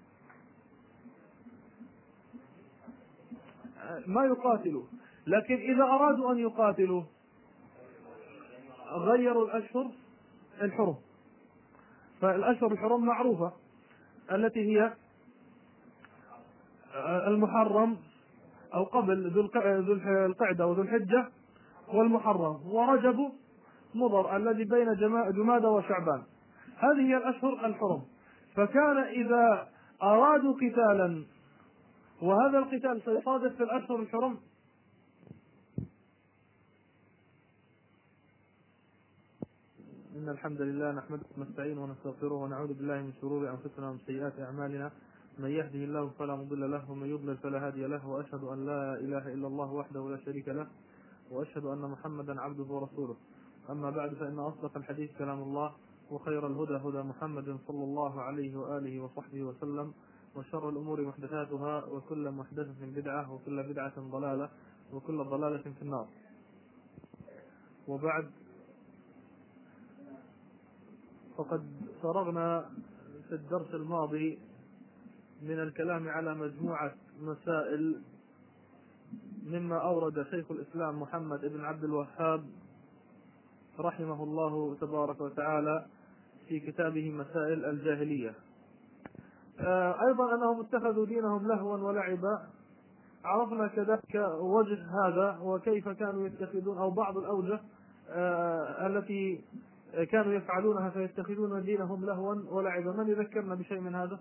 ما يقاتلوا، لكن إذا أرادوا أن يقاتلوا غيروا الأشهر الحرم. فالأشهر الحرم معروفة التي هي المحرم أو قبل ذو القعدة وذو الحجة والمحرم ورجب مضر الذي بين جمادى وشعبان، هذه هي الأشهر الحرم. فكان إذا أرادوا قتالا وهذا القتال سيصادف في الأشهر الحرم إن الحمد لله نحمده ونستعينه ونستغفره ونعوذ بالله من شرور أنفسنا ومن سيئات أعمالنا، من يهده الله فلا مضل له ومن يضلل فلا هادي له، وأشهد أن لا إله إلا الله وحده لا شريك له، وأشهد أن محمدا عبده ورسوله. أما بعد، فإن أصدق الحديث كلام الله، وخير الهدى هدى محمد صلى الله عليه وآله وصحبه وسلم، وشر الأمور محدثاتها وكل محدثة بدعة وكل بدعة ضلالة وكل ضلالة في النار. وبعد، فقد فرغنا في الدرس الماضي من الكلام على مجموعة مسائل مما أورد شيخ الإسلام محمد بن عبد الوهاب رحمه الله تبارك وتعالى في كتابه مسائل الجاهلية. أيضا أنهم اتخذوا دينهم لهوا ولعبا. عرفنا كذلك وجه هذا وكيف كانوا يتخذون أو بعض الأوجه التي كانوا يفعلونها فيتخذون دينهم لهوا ولعبا. من يذكرنا بشيء من هذا؟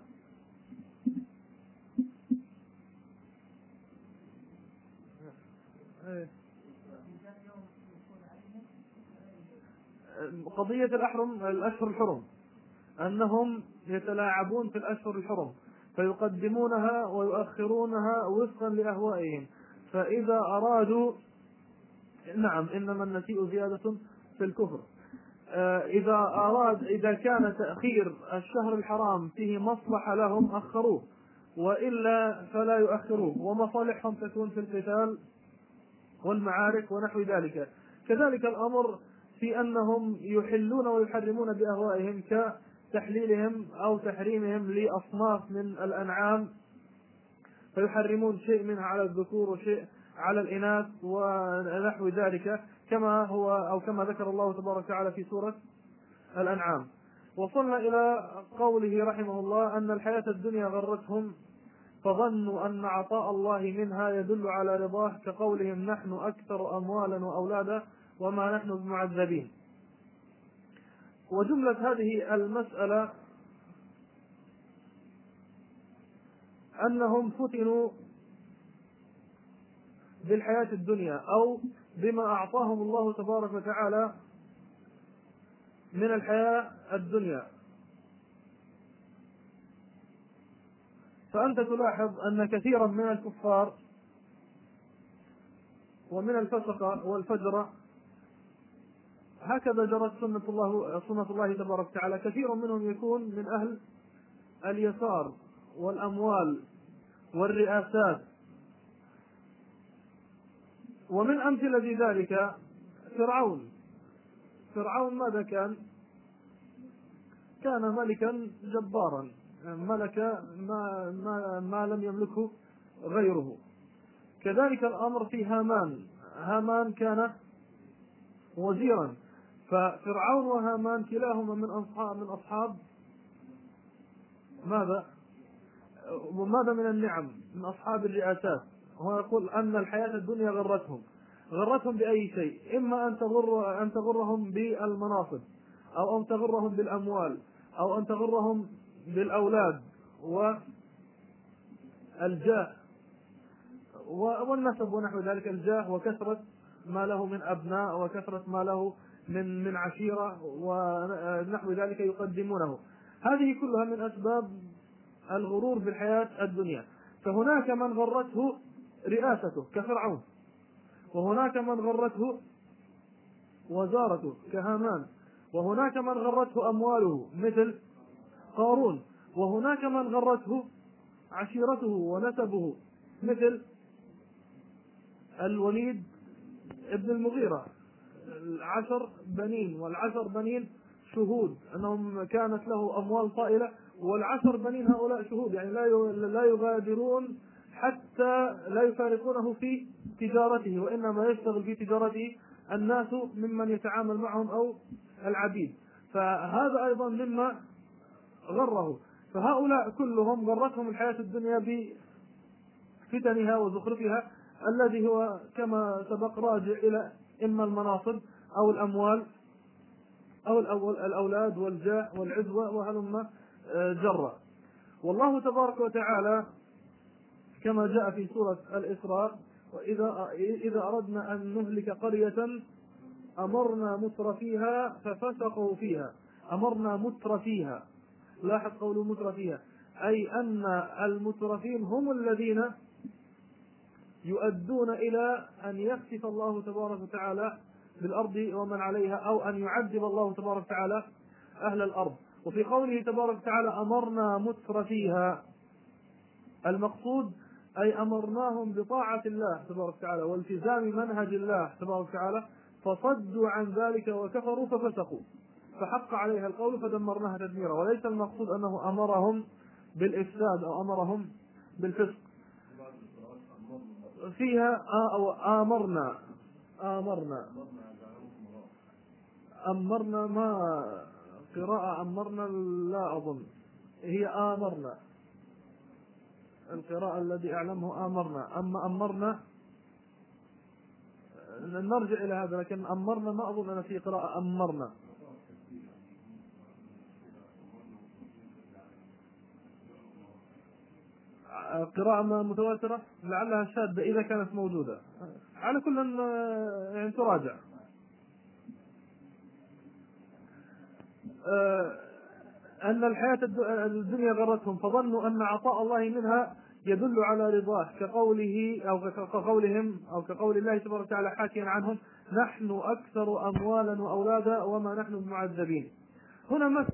قضية الأحرم الأشهر الحرم، أنهم يتلاعبون في الأشهر الحرم فيقدمونها ويؤخرونها وفقا لأهوائهم. فإذا أرادوا، نعم إنما النسيء زيادة في الكفر، إذا أراد إذا كان تأخير الشهر الحرام فيه مصلحة لهم أخروه، وإلا فلا يؤخروه، ومصالحهم تكون في القتال والمعارك ونحو ذلك. كذلك الأمر في أنهم يحلون ويحرمون بأهوائهم كتحليلهم أو تحريمهم لأصناف من الأنعام، فيحرمون شيء منها على الذكور وشيء على الإناث ونحو ذلك، كما هو أو كما ذكر الله تبارك وتعالى في سورة الأنعام. وصلنا إلى قوله رحمه الله أن الحياة الدنيا غرتهم فظنوا أن عطاء الله منها يدل على رضاه، كقولهم نحن أكثر أموالا وأولادا وما نحن بمعذبين. وجملة هذه المسألة أنهم فتنوا بالحياة الدنيا أو بما أعطاهم الله تبارك وتعالى من الحياة الدنيا. فأنت تلاحظ أن كثيرا من الكفار ومن الفسقة والفجرة هكذا جرت سنة الله سنة الله تبارك وتعالى. كثير منهم يكون من أهل اليسار والأموال والرئاسات. ومن أمثلة ذلك فرعون. فرعون ماذا كان؟ كان ملكا جبارا، ملك ما, ما, ما لم يملكه غيره. كذلك الأمر في هامان. هامان كان وزيرا. ففرعون وهامان كلاهما من أصحاب من أصحاب ماذا؟ وماذا من النعم؟ من أصحاب الرئاسات. هو يقول أن الحياة الدنيا غرتهم. غرتهم بأي شيء؟ إما أن تغر أن تغرهم بالمناصب، أو أن تغرهم بالأموال، أو أن تغرهم بالأولاد والجاه والنسب ونحو ذلك. الجاه وكثرة ما له من أبناء وكثرة ما له من من عشيرة ونحو ذلك يقدمونه. هذه كلها من أسباب الغرور بالحياة الدنيا. فهناك من غرته رئاسته كفرعون، وهناك من غرته وزارته كهامان، وهناك من غرته أمواله مثل قارون، وهناك من غرته عشيرته ونسبه مثل الوليد ابن المغيرة. العشر بنين، والعشر بنين شهود أنهم كانت له أموال طائلة، والعشر بنين هؤلاء شهود، يعني لا يغادرون حتى لا يفارقونه في تجارته، وإنما يشتغل في تجارته الناس ممن يتعامل معهم أو العبيد. فهذا أيضا مما غره. فهؤلاء كلهم غرتهم الحياة الدنيا بفتنها وزخرفها، الذي هو كما سبق راجع إلى إما المناصب أو الأموال أو الأولاد والجاه والعزوة وهلم جرة. والله تبارك وتعالى كما جاء في سورة الإسراء: وإذا إذا أردنا أن نهلك قرية أمرنا متر فيها ففسقوا فيها. أمرنا متر فيها، لاحظ قول متر فيها، أي أن المترفين هم الذين يؤدون إلى أن يخسف الله تبارك وتعالى بالأرض ومن عليها، أو أن يعذب الله تبارك وتعالى أهل الأرض. وفي قوله تبارك وتعالى أمرنا متر فيها، المقصود أي أمرناهم بطاعة الله تبارك وتعالى والتزام منهج الله تبارك وتعالى، فصدوا عن ذلك وكفروا ففسقوا، فحق عليها القول فدمرناها تدميرا. وليس المقصود أنه أمرهم بالإفساد أو أمرهم بالفسق. فيها أو آمرنا آمرنا أمرنا ما قراءة أمرنا لا أظن، هي آمرنا، القراءة الذي أعلمه آمرنا. أما أمرنا نرجع إلى هذا، لكن أمرنا ما أظن أن في قراءة أمرنا. قراءة متواترة لعلها شاذة إذا كانت موجودة، على كل يعني تراجع. أن الحياة الدنيا غرتهم فظنوا أن عطاء الله منها يدل على رضاه، كقوله أو كقولهم أو كقول الله تبارك وتعالى حاكيا عنهم: نحن أكثر أموالا وأولادا وما نحن بمعذبين. هنا مثل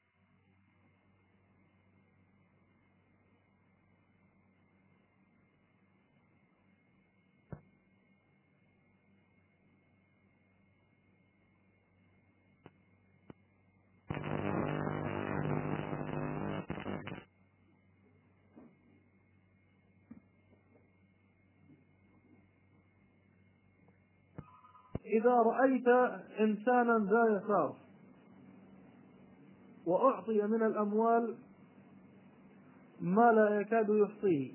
إذا رأيت إنسانا ذا يسار وأعطي من الأموال ما لا يكاد يحصيه،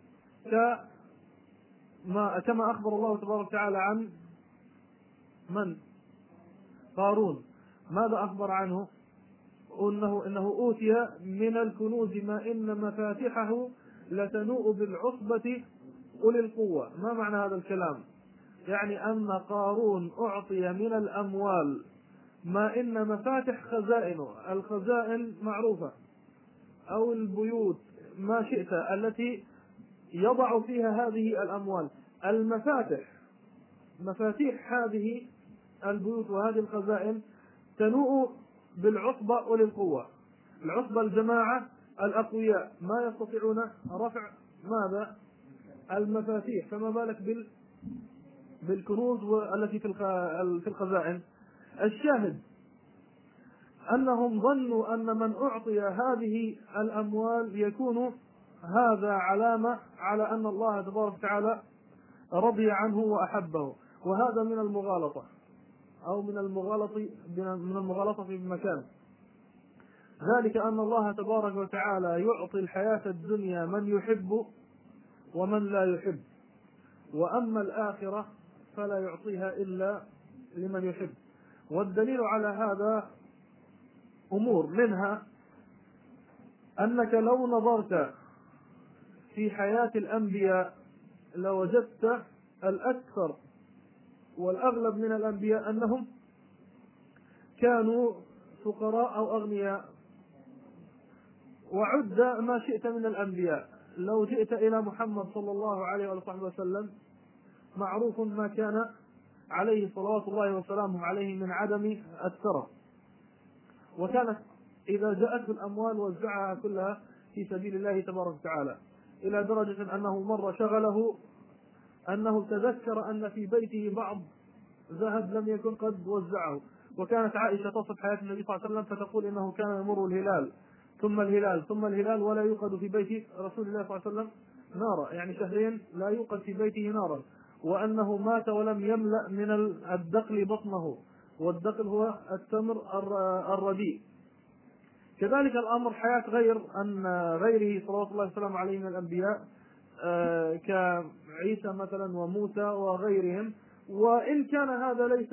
كما كما أخبر الله تبارك وتعالى عن من؟ قارون. ماذا أخبر عنه؟ أنه إنه أوتي من الكنوز ما إن مفاتحه لتنوء بالعصبة أولي القوة. ما معنى هذا الكلام؟ يعني أن قارون أعطي من الأموال ما إن مفاتح خزائنه، الخزائن معروفة أو البيوت ما شئت التي يضع فيها هذه الأموال، المفاتح مفاتيح هذه البيوت وهذه الخزائن تنوء بالعصبة أولي القوة. العصبة الجماعة الأقوياء ما يستطيعون رفع ماذا؟ المفاتيح، فما بالك بال بالكنوز التي في الخزائن. الشاهد أنهم ظنوا أن من أعطي هذه الأموال يكون هذا علامة على أن الله تبارك وتعالى رضي عنه وأحبه، وهذا من المغالطة أو من المغالطة من المغالطة في المكان. ذلك أن الله تبارك وتعالى يعطي الحياة الدنيا من يحب ومن لا يحب، وأما الآخرة فلا يعطيها إلا لمن يحب. والدليل على هذا أمور، منها أنك لو نظرت في حياة الأنبياء لوجدت الأكثر والأغلب من الأنبياء أنهم كانوا فقراء أو أغنياء. وعد ما شئت من الأنبياء، لو جئت إلى محمد صلى الله عليه وصحبه وسلم معروف ما كان عليه صلوات الله وسلامه عليه من عدم الثرى، وكانت إذا جاءته الأموال وزعها كلها في سبيل الله تبارك وتعالى، إلى درجة أنه مر شغله أنه تذكر أن في بيته بعض ذهب لم يكن قد وزعه. وكانت عائشة تصف حياة النبي صلى الله عليه وسلم فتقول إنه كان يمر الهلال ثم الهلال ثم الهلال ولا يوقد في بيت رسول الله صلى الله عليه وسلم نارا، يعني شهرين لا يوقد في بيته نارا، وأنه مات ولم يملأ من الدقل بطنه، والدقل هو التمر الرديء. كذلك الأمر حياة غير أن غيره صلوات الله وسلامه عليه من الأنبياء كعيسى مثلا وموسى وغيرهم. وإن كان هذا ليس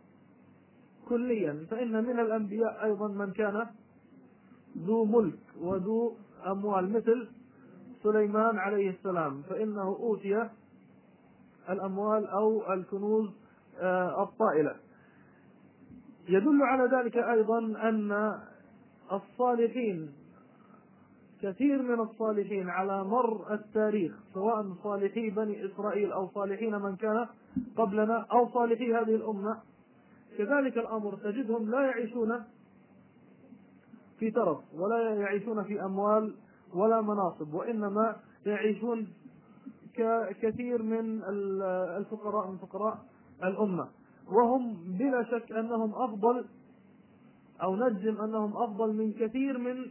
كليا، فإن من الأنبياء أيضا من كان ذو ملك وذو أموال، مثل سليمان عليه السلام، فإنه أوتي الأموال أو الكنوز الطائلة. يدل على ذلك أيضا أن الصالحين، كثير من الصالحين على مر التاريخ، سواء صالحي بني إسرائيل أو صالحين من كان قبلنا أو صالحي هذه الأمة، كذلك الأمر تجدهم لا يعيشون في ترف ولا يعيشون في أموال ولا مناصب، وإنما يعيشون ككثير من الفقراء من فقراء الأمة، وهم بلا شك أنهم أفضل أو نجزم أنهم أفضل من كثير من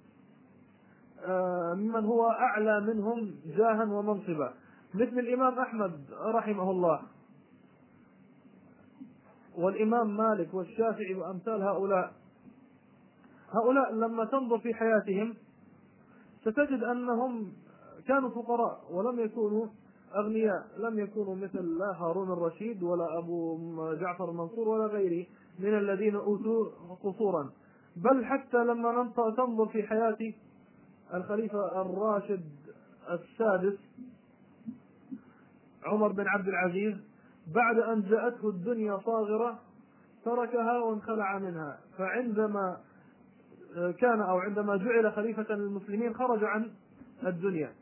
ممن هو أعلى منهم جاها ومنصبا، مثل الإمام أحمد رحمه الله والإمام مالك والشافعي وأمثال هؤلاء. هؤلاء لما تنظر في حياتهم ستجد أنهم كانوا فقراء ولم يكونوا أغنياء، لم يكونوا مثل لا هارون الرشيد ولا أبو جعفر المنصور ولا غيره من الذين أوتوا قصورا. بل حتى لما تنظر في حياة الخليفة الراشد السادس عمر بن عبد العزيز، بعد أن جاءته الدنيا صاغرة تركها وانخلع منها، فعندما كان أو عندما جعل خليفة للمسلمين خرج عن الدنيا.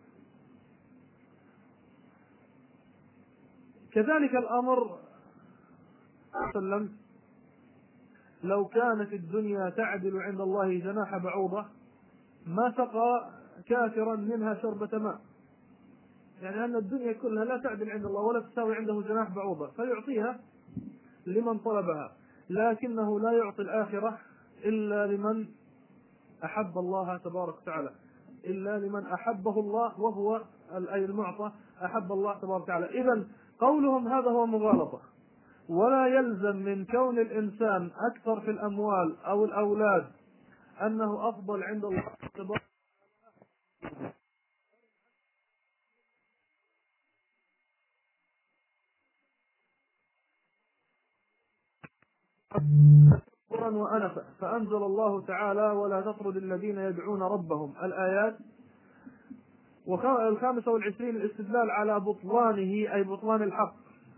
كذلك الأمر وسلم لو كانت الدنيا تعدل عند الله جناح بعوضة ما سقى كافرا منها شربة ماء، يعني أن الدنيا كلها لا تعدل عند الله ولا تساوي عنده جناح بعوضة فيعطيها لمن طلبها، لكنه لا يعطي الآخرة إلا لمن أحب الله تبارك وتعالى، إلا لمن أحبه الله وهو أي المعطى أحب الله تبارك وتعالى. إذن قولهم هذا هو مغالطة، ولا يلزم من كون الإنسان أكثر في الأموال أو الأولاد أنه أفضل عند الله تبارك وتعالى. وأنفا فأنزل الله تعالى ولا تطرد الذين يدعون ربهم الآيات. والخامسة والعشرين الاستدلال على بطلانه أي بطلان الحق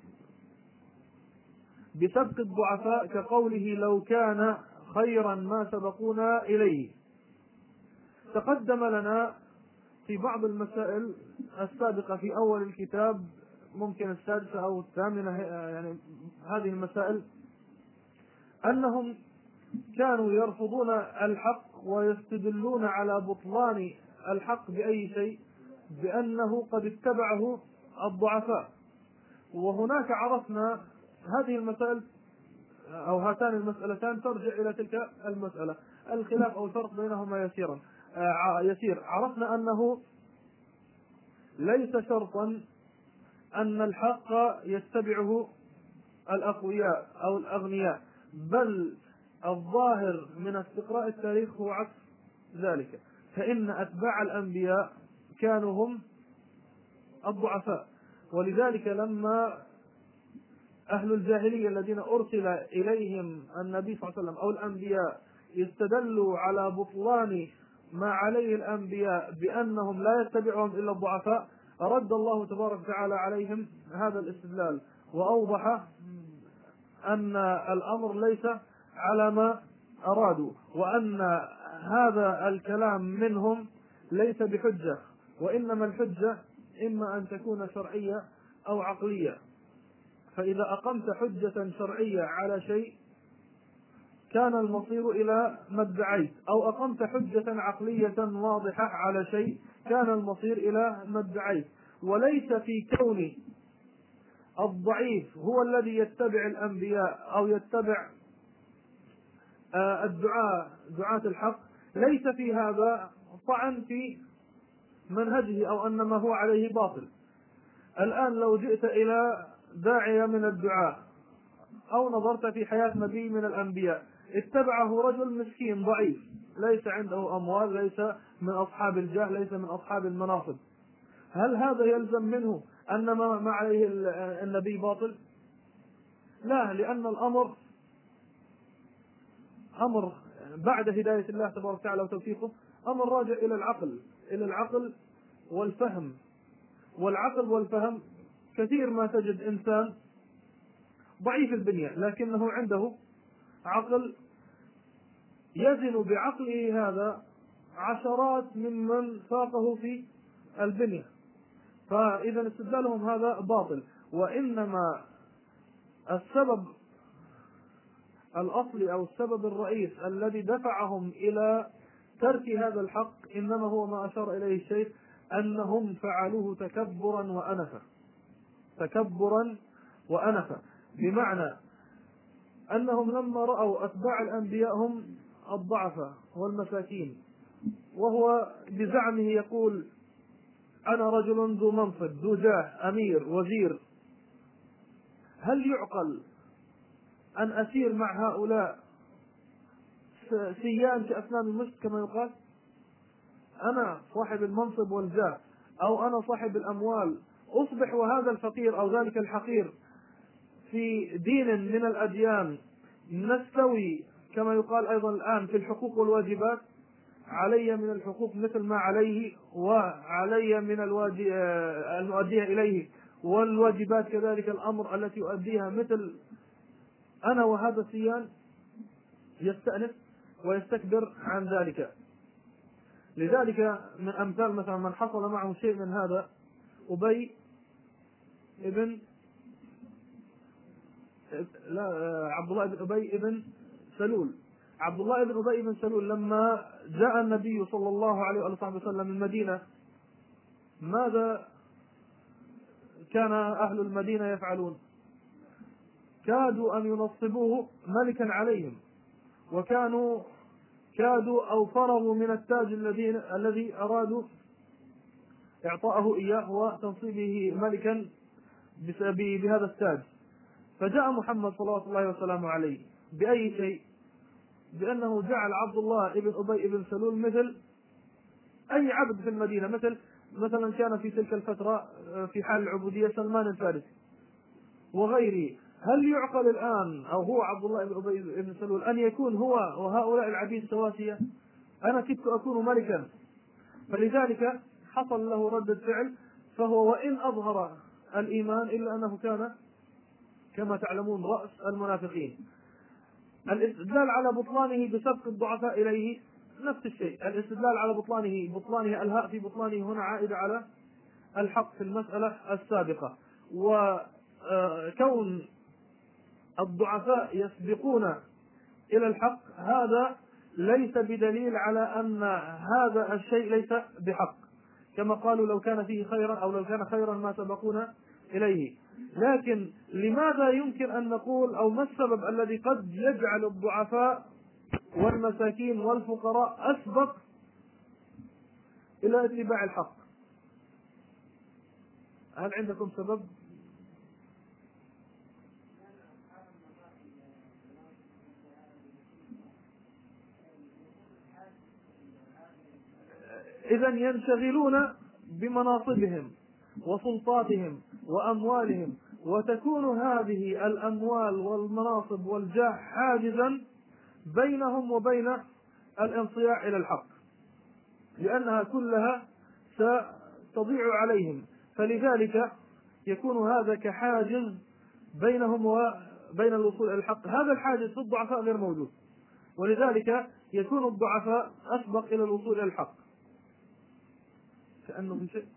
بسبق الضعفاء كقوله لو كان خيرا ما سبقونا إليه. تقدم لنا في بعض المسائل السابقة في أول الكتاب، ممكن السادسة أو الثامنة، يعني هذه المسائل أنهم كانوا يرفضون الحق ويستدلون على بطلان الحق بأي شيء؟ بأنه قد اتبعه الضعفاء. وهناك عرفنا هذه المسائل أو هاتان المسألتان ترجع إلى تلك المسألة، الخلاف أو الفرق بينهما يسيرا يسير. عرفنا أنه ليس شرطا أن الحق يتبعه الأقوياء أو الأغنياء، بل الظاهر من استقراء التاريخ هو عكس ذلك، فإن أتباع الأنبياء كانوا هم الضعفاء. ولذلك لما أهل الجاهلية الذين أرسل إليهم النبي صلى الله عليه وسلم أو الأنبياء استدلوا على بطلان ما عليه الأنبياء بأنهم لا يتبعهم إلا الضعفاء، رد الله تبارك وتعالى عليهم هذا الاستدلال وأوضح أن الأمر ليس على ما أرادوا، وأن هذا الكلام منهم ليس بحجة، وإنما الحجة إما أن تكون شرعية أو عقلية. فإذا أقمت حجة شرعية على شيء كان المصير إلى ما ادعيت، أو أقمت حجة عقلية واضحة على شيء كان المصير إلى ما ادعيت. وليس في كون الضعيف هو الذي يتبع الأنبياء أو يتبع الدعاء دعاة الحق، ليس في هذا طعن في منهجه أو أن ما هو عليه باطل. الآن لو جئت إلى داعية من الدعاء أو نظرت في حياة نبي من الأنبياء اتبعه رجل مسكين ضعيف ليس عنده أموال، ليس من أصحاب الجاه، ليس من أصحاب المناصب، هل هذا يلزم منه أن ما عليه النبي باطل؟ لا، لأن الأمر أمر بعد هداية الله تبارك وتعالى وتوفيقه أمر راجع إلى العقل إلى العقل والفهم. والعقل والفهم كثير ما تجد إنسان ضعيف البنية لكنه عنده عقل يزن بعقله هذا عشرات ممن فاقه في البنية، فإذا استدلالهم هذا باطل. وإنما السبب الأصلي أو السبب الرئيس الذي دفعهم إلى ترك هذا الحق إنما هو ما أشار إليه الشيخ، أنهم فعلوه تكبرا وأنفا، تكبرا وأنفا، بمعنى أنهم لما رأوا أتباع الأنبياء هم الضعفاء والمساكين، وهو بزعمه يقول أنا رجل ذو منصب ذو جاه أمير وزير، هل يعقل أن أسير مع هؤلاء سيان كأسنان المشط كما يقال؟ أنا صاحب المنصب والجاه، أو أنا صاحب الأموال، أصبح وهذا الفقير أو ذلك الحقير في دين من الأديان نستوي كما يقال أيضا الآن في الحقوق والواجبات، علي من الحقوق مثل ما عليه، وعلي من الواجب المؤدية إليه، والواجبات كذلك الأمر التي يؤديها مثل أنا وهذا سيان. يستأنف ويستكبر عن ذلك. لذلك من أمثال مثلا من حصل معه شيء من هذا أبي ابن لا عبد الله بن أبي ابن سلول. عبد الله بن أبي بن سلول لما جاء النبي صلى الله عليه وآله وسلم من المدينة، ماذا كان أهل المدينة يفعلون؟ كادوا أن ينصبوه ملكا عليهم، وكانوا كادوا أو فرغوا من التاج الذي الذي أرادوا إعطاءه إياه وتنصيبه ملكا بهذا التاج. فجاء محمد صلى الله عليه وسلم عليه بأي شيء؟ بأنه جعل عبد الله ابن أبي ابن سلول مثل أي عبد في المدينة، مثل مثلا كان في تلك الفترة في حال العبودية سلمان الفارسي وغيره. هل يعقل الآن أو هو عبد الله ابن أبي ابن سلول أن يكون هو وهؤلاء العبيد سواسية؟ أنا كدت أكون ملكا. فلذلك حصل له ردة فعل، فهو وإن أظهر الإيمان إلا أنه كان كما تعلمون رأس المنافقين. الاستدلال على بطلانه بسبق الضعفاء إليه نفس الشيء. الاستدلال على بطلانه بطلانه الهاء في بطلانه هنا عائدة على الحق في المسألة السابقة. وكون الضعفاء يسبقون إلى الحق هذا ليس بدليل على أن هذا الشيء ليس بحق، كما قالوا لو كان فيه خيرا أو لو كان خيرا ما سبقونا إليه. لكن لماذا يمكن أن نقول أو ما السبب الذي قد يجعل الضعفاء والمساكين والفقراء أسبق إلى اتباع الحق؟ هل عندكم سبب؟ إذا ينشغلون بمناصبهم وسلطاتهم وأموالهم، وتكون هذه الأموال والمناصب والجاه حاجزا بينهم وبين الانصياع إلى الحق، لأنها كلها ستضيع عليهم. فلذلك يكون هذا كحاجز بينهم وبين الوصول إلى الحق. هذا الحاجز في الضعفاء غير موجود، ولذلك يكون الضعفاء أسبق إلى الوصول إلى الحق. كأنه في شيء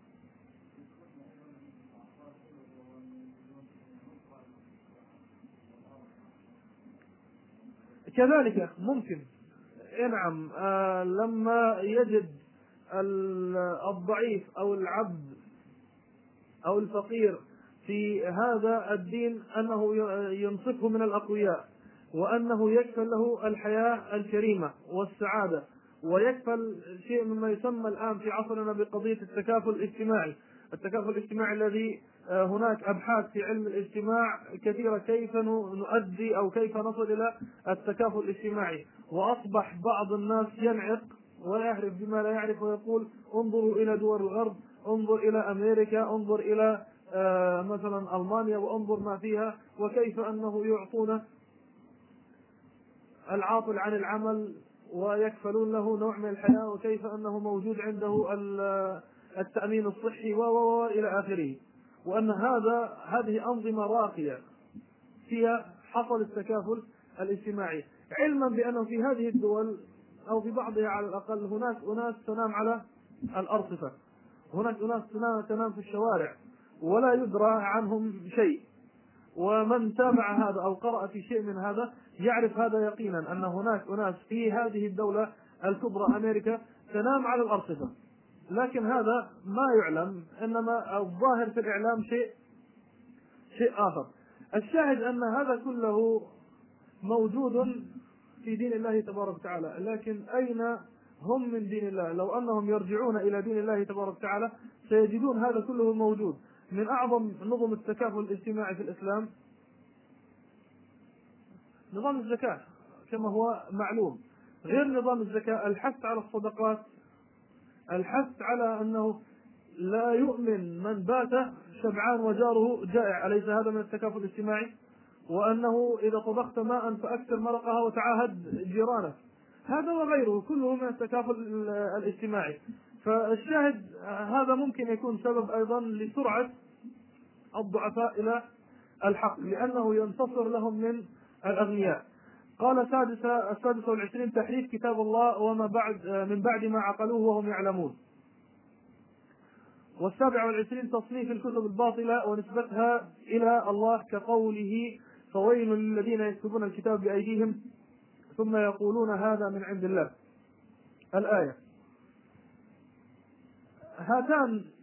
كذلك ممكن. نعم، آه لما يجد الضعيف أو العبد أو الفقير في هذا الدين أنه ينصفه من الأقوياء، وأنه يكفل له الحياة الكريمة والسعادة، ويكفل شيء مما يسمى الآن في عصرنا بقضية التكافل الاجتماعي. التكافل الاجتماعي الذي هناك أبحاث في علم الاجتماع كثيرة كيف نؤدي أو كيف نصل إلى التكافل الاجتماعي. وأصبح بعض الناس ينعق ولا يعرف بما لا يعرف، ويقول انظروا إلى دول الغرب، انظر إلى أمريكا، انظر إلى آه مثلا ألمانيا، وانظر ما فيها، وكيف أنه يعطون العاطل عن العمل ويكفلون له نوع من الحياة، وكيف أنه موجود عنده التأمين الصحي و إلى آخره، وأن هذا هذه أنظمة راقية فيها حصل التكافل الاجتماعي، علما بأنه في هذه الدول أو في بعضها على الأقل هناك أناس تنام على الأرصفة، هناك أناس تنام في الشوارع ولا يدرى عنهم شيء. ومن تابع هذا أو قرأ في شيء من هذا يعرف هذا يقينا، أن هناك أناس في هذه الدولة الكبرى أمريكا تنام على الأرصفة لكن هذا ما يعلم، إنما الظاهر في الإعلام شيء شيء آخر. الشاهد أن هذا كله موجود في دين الله تبارك وتعالى، لكن أين هم من دين الله؟ لو أنهم يرجعون إلى دين الله تبارك وتعالى سيجدون هذا كله موجود. من أعظم نظم التكافل الاجتماعي في الإسلام نظام الزكاة كما هو معلوم. غير نظام الزكاة الحث على الصدقات، الحث على أنه لا يؤمن من بات شبعان وجاره جائع، أليس هذا من التكافل الاجتماعي؟ وأنه إذا طبخت ماء فأكثر مرقها وتعاهد جيرانك، هذا وغيره كله من التكافل الاجتماعي. فالشاهد هذا ممكن يكون سبب أيضا لسرعة الضعفاء إلى الحق، لأنه ينتصر لهم من الأغنياء. قال سادسة السادسة والعشرين تحريف كتاب الله وما بعد من بعد ما عقلوه وهم يعلمون. والسابع والعشرين تصنيف الكتب الباطلة ونسبتها إلى الله كقوله فويل للذين يكتبون الكتاب بأيديهم ثم يقولون هذا من عند الله، الآية. هاتان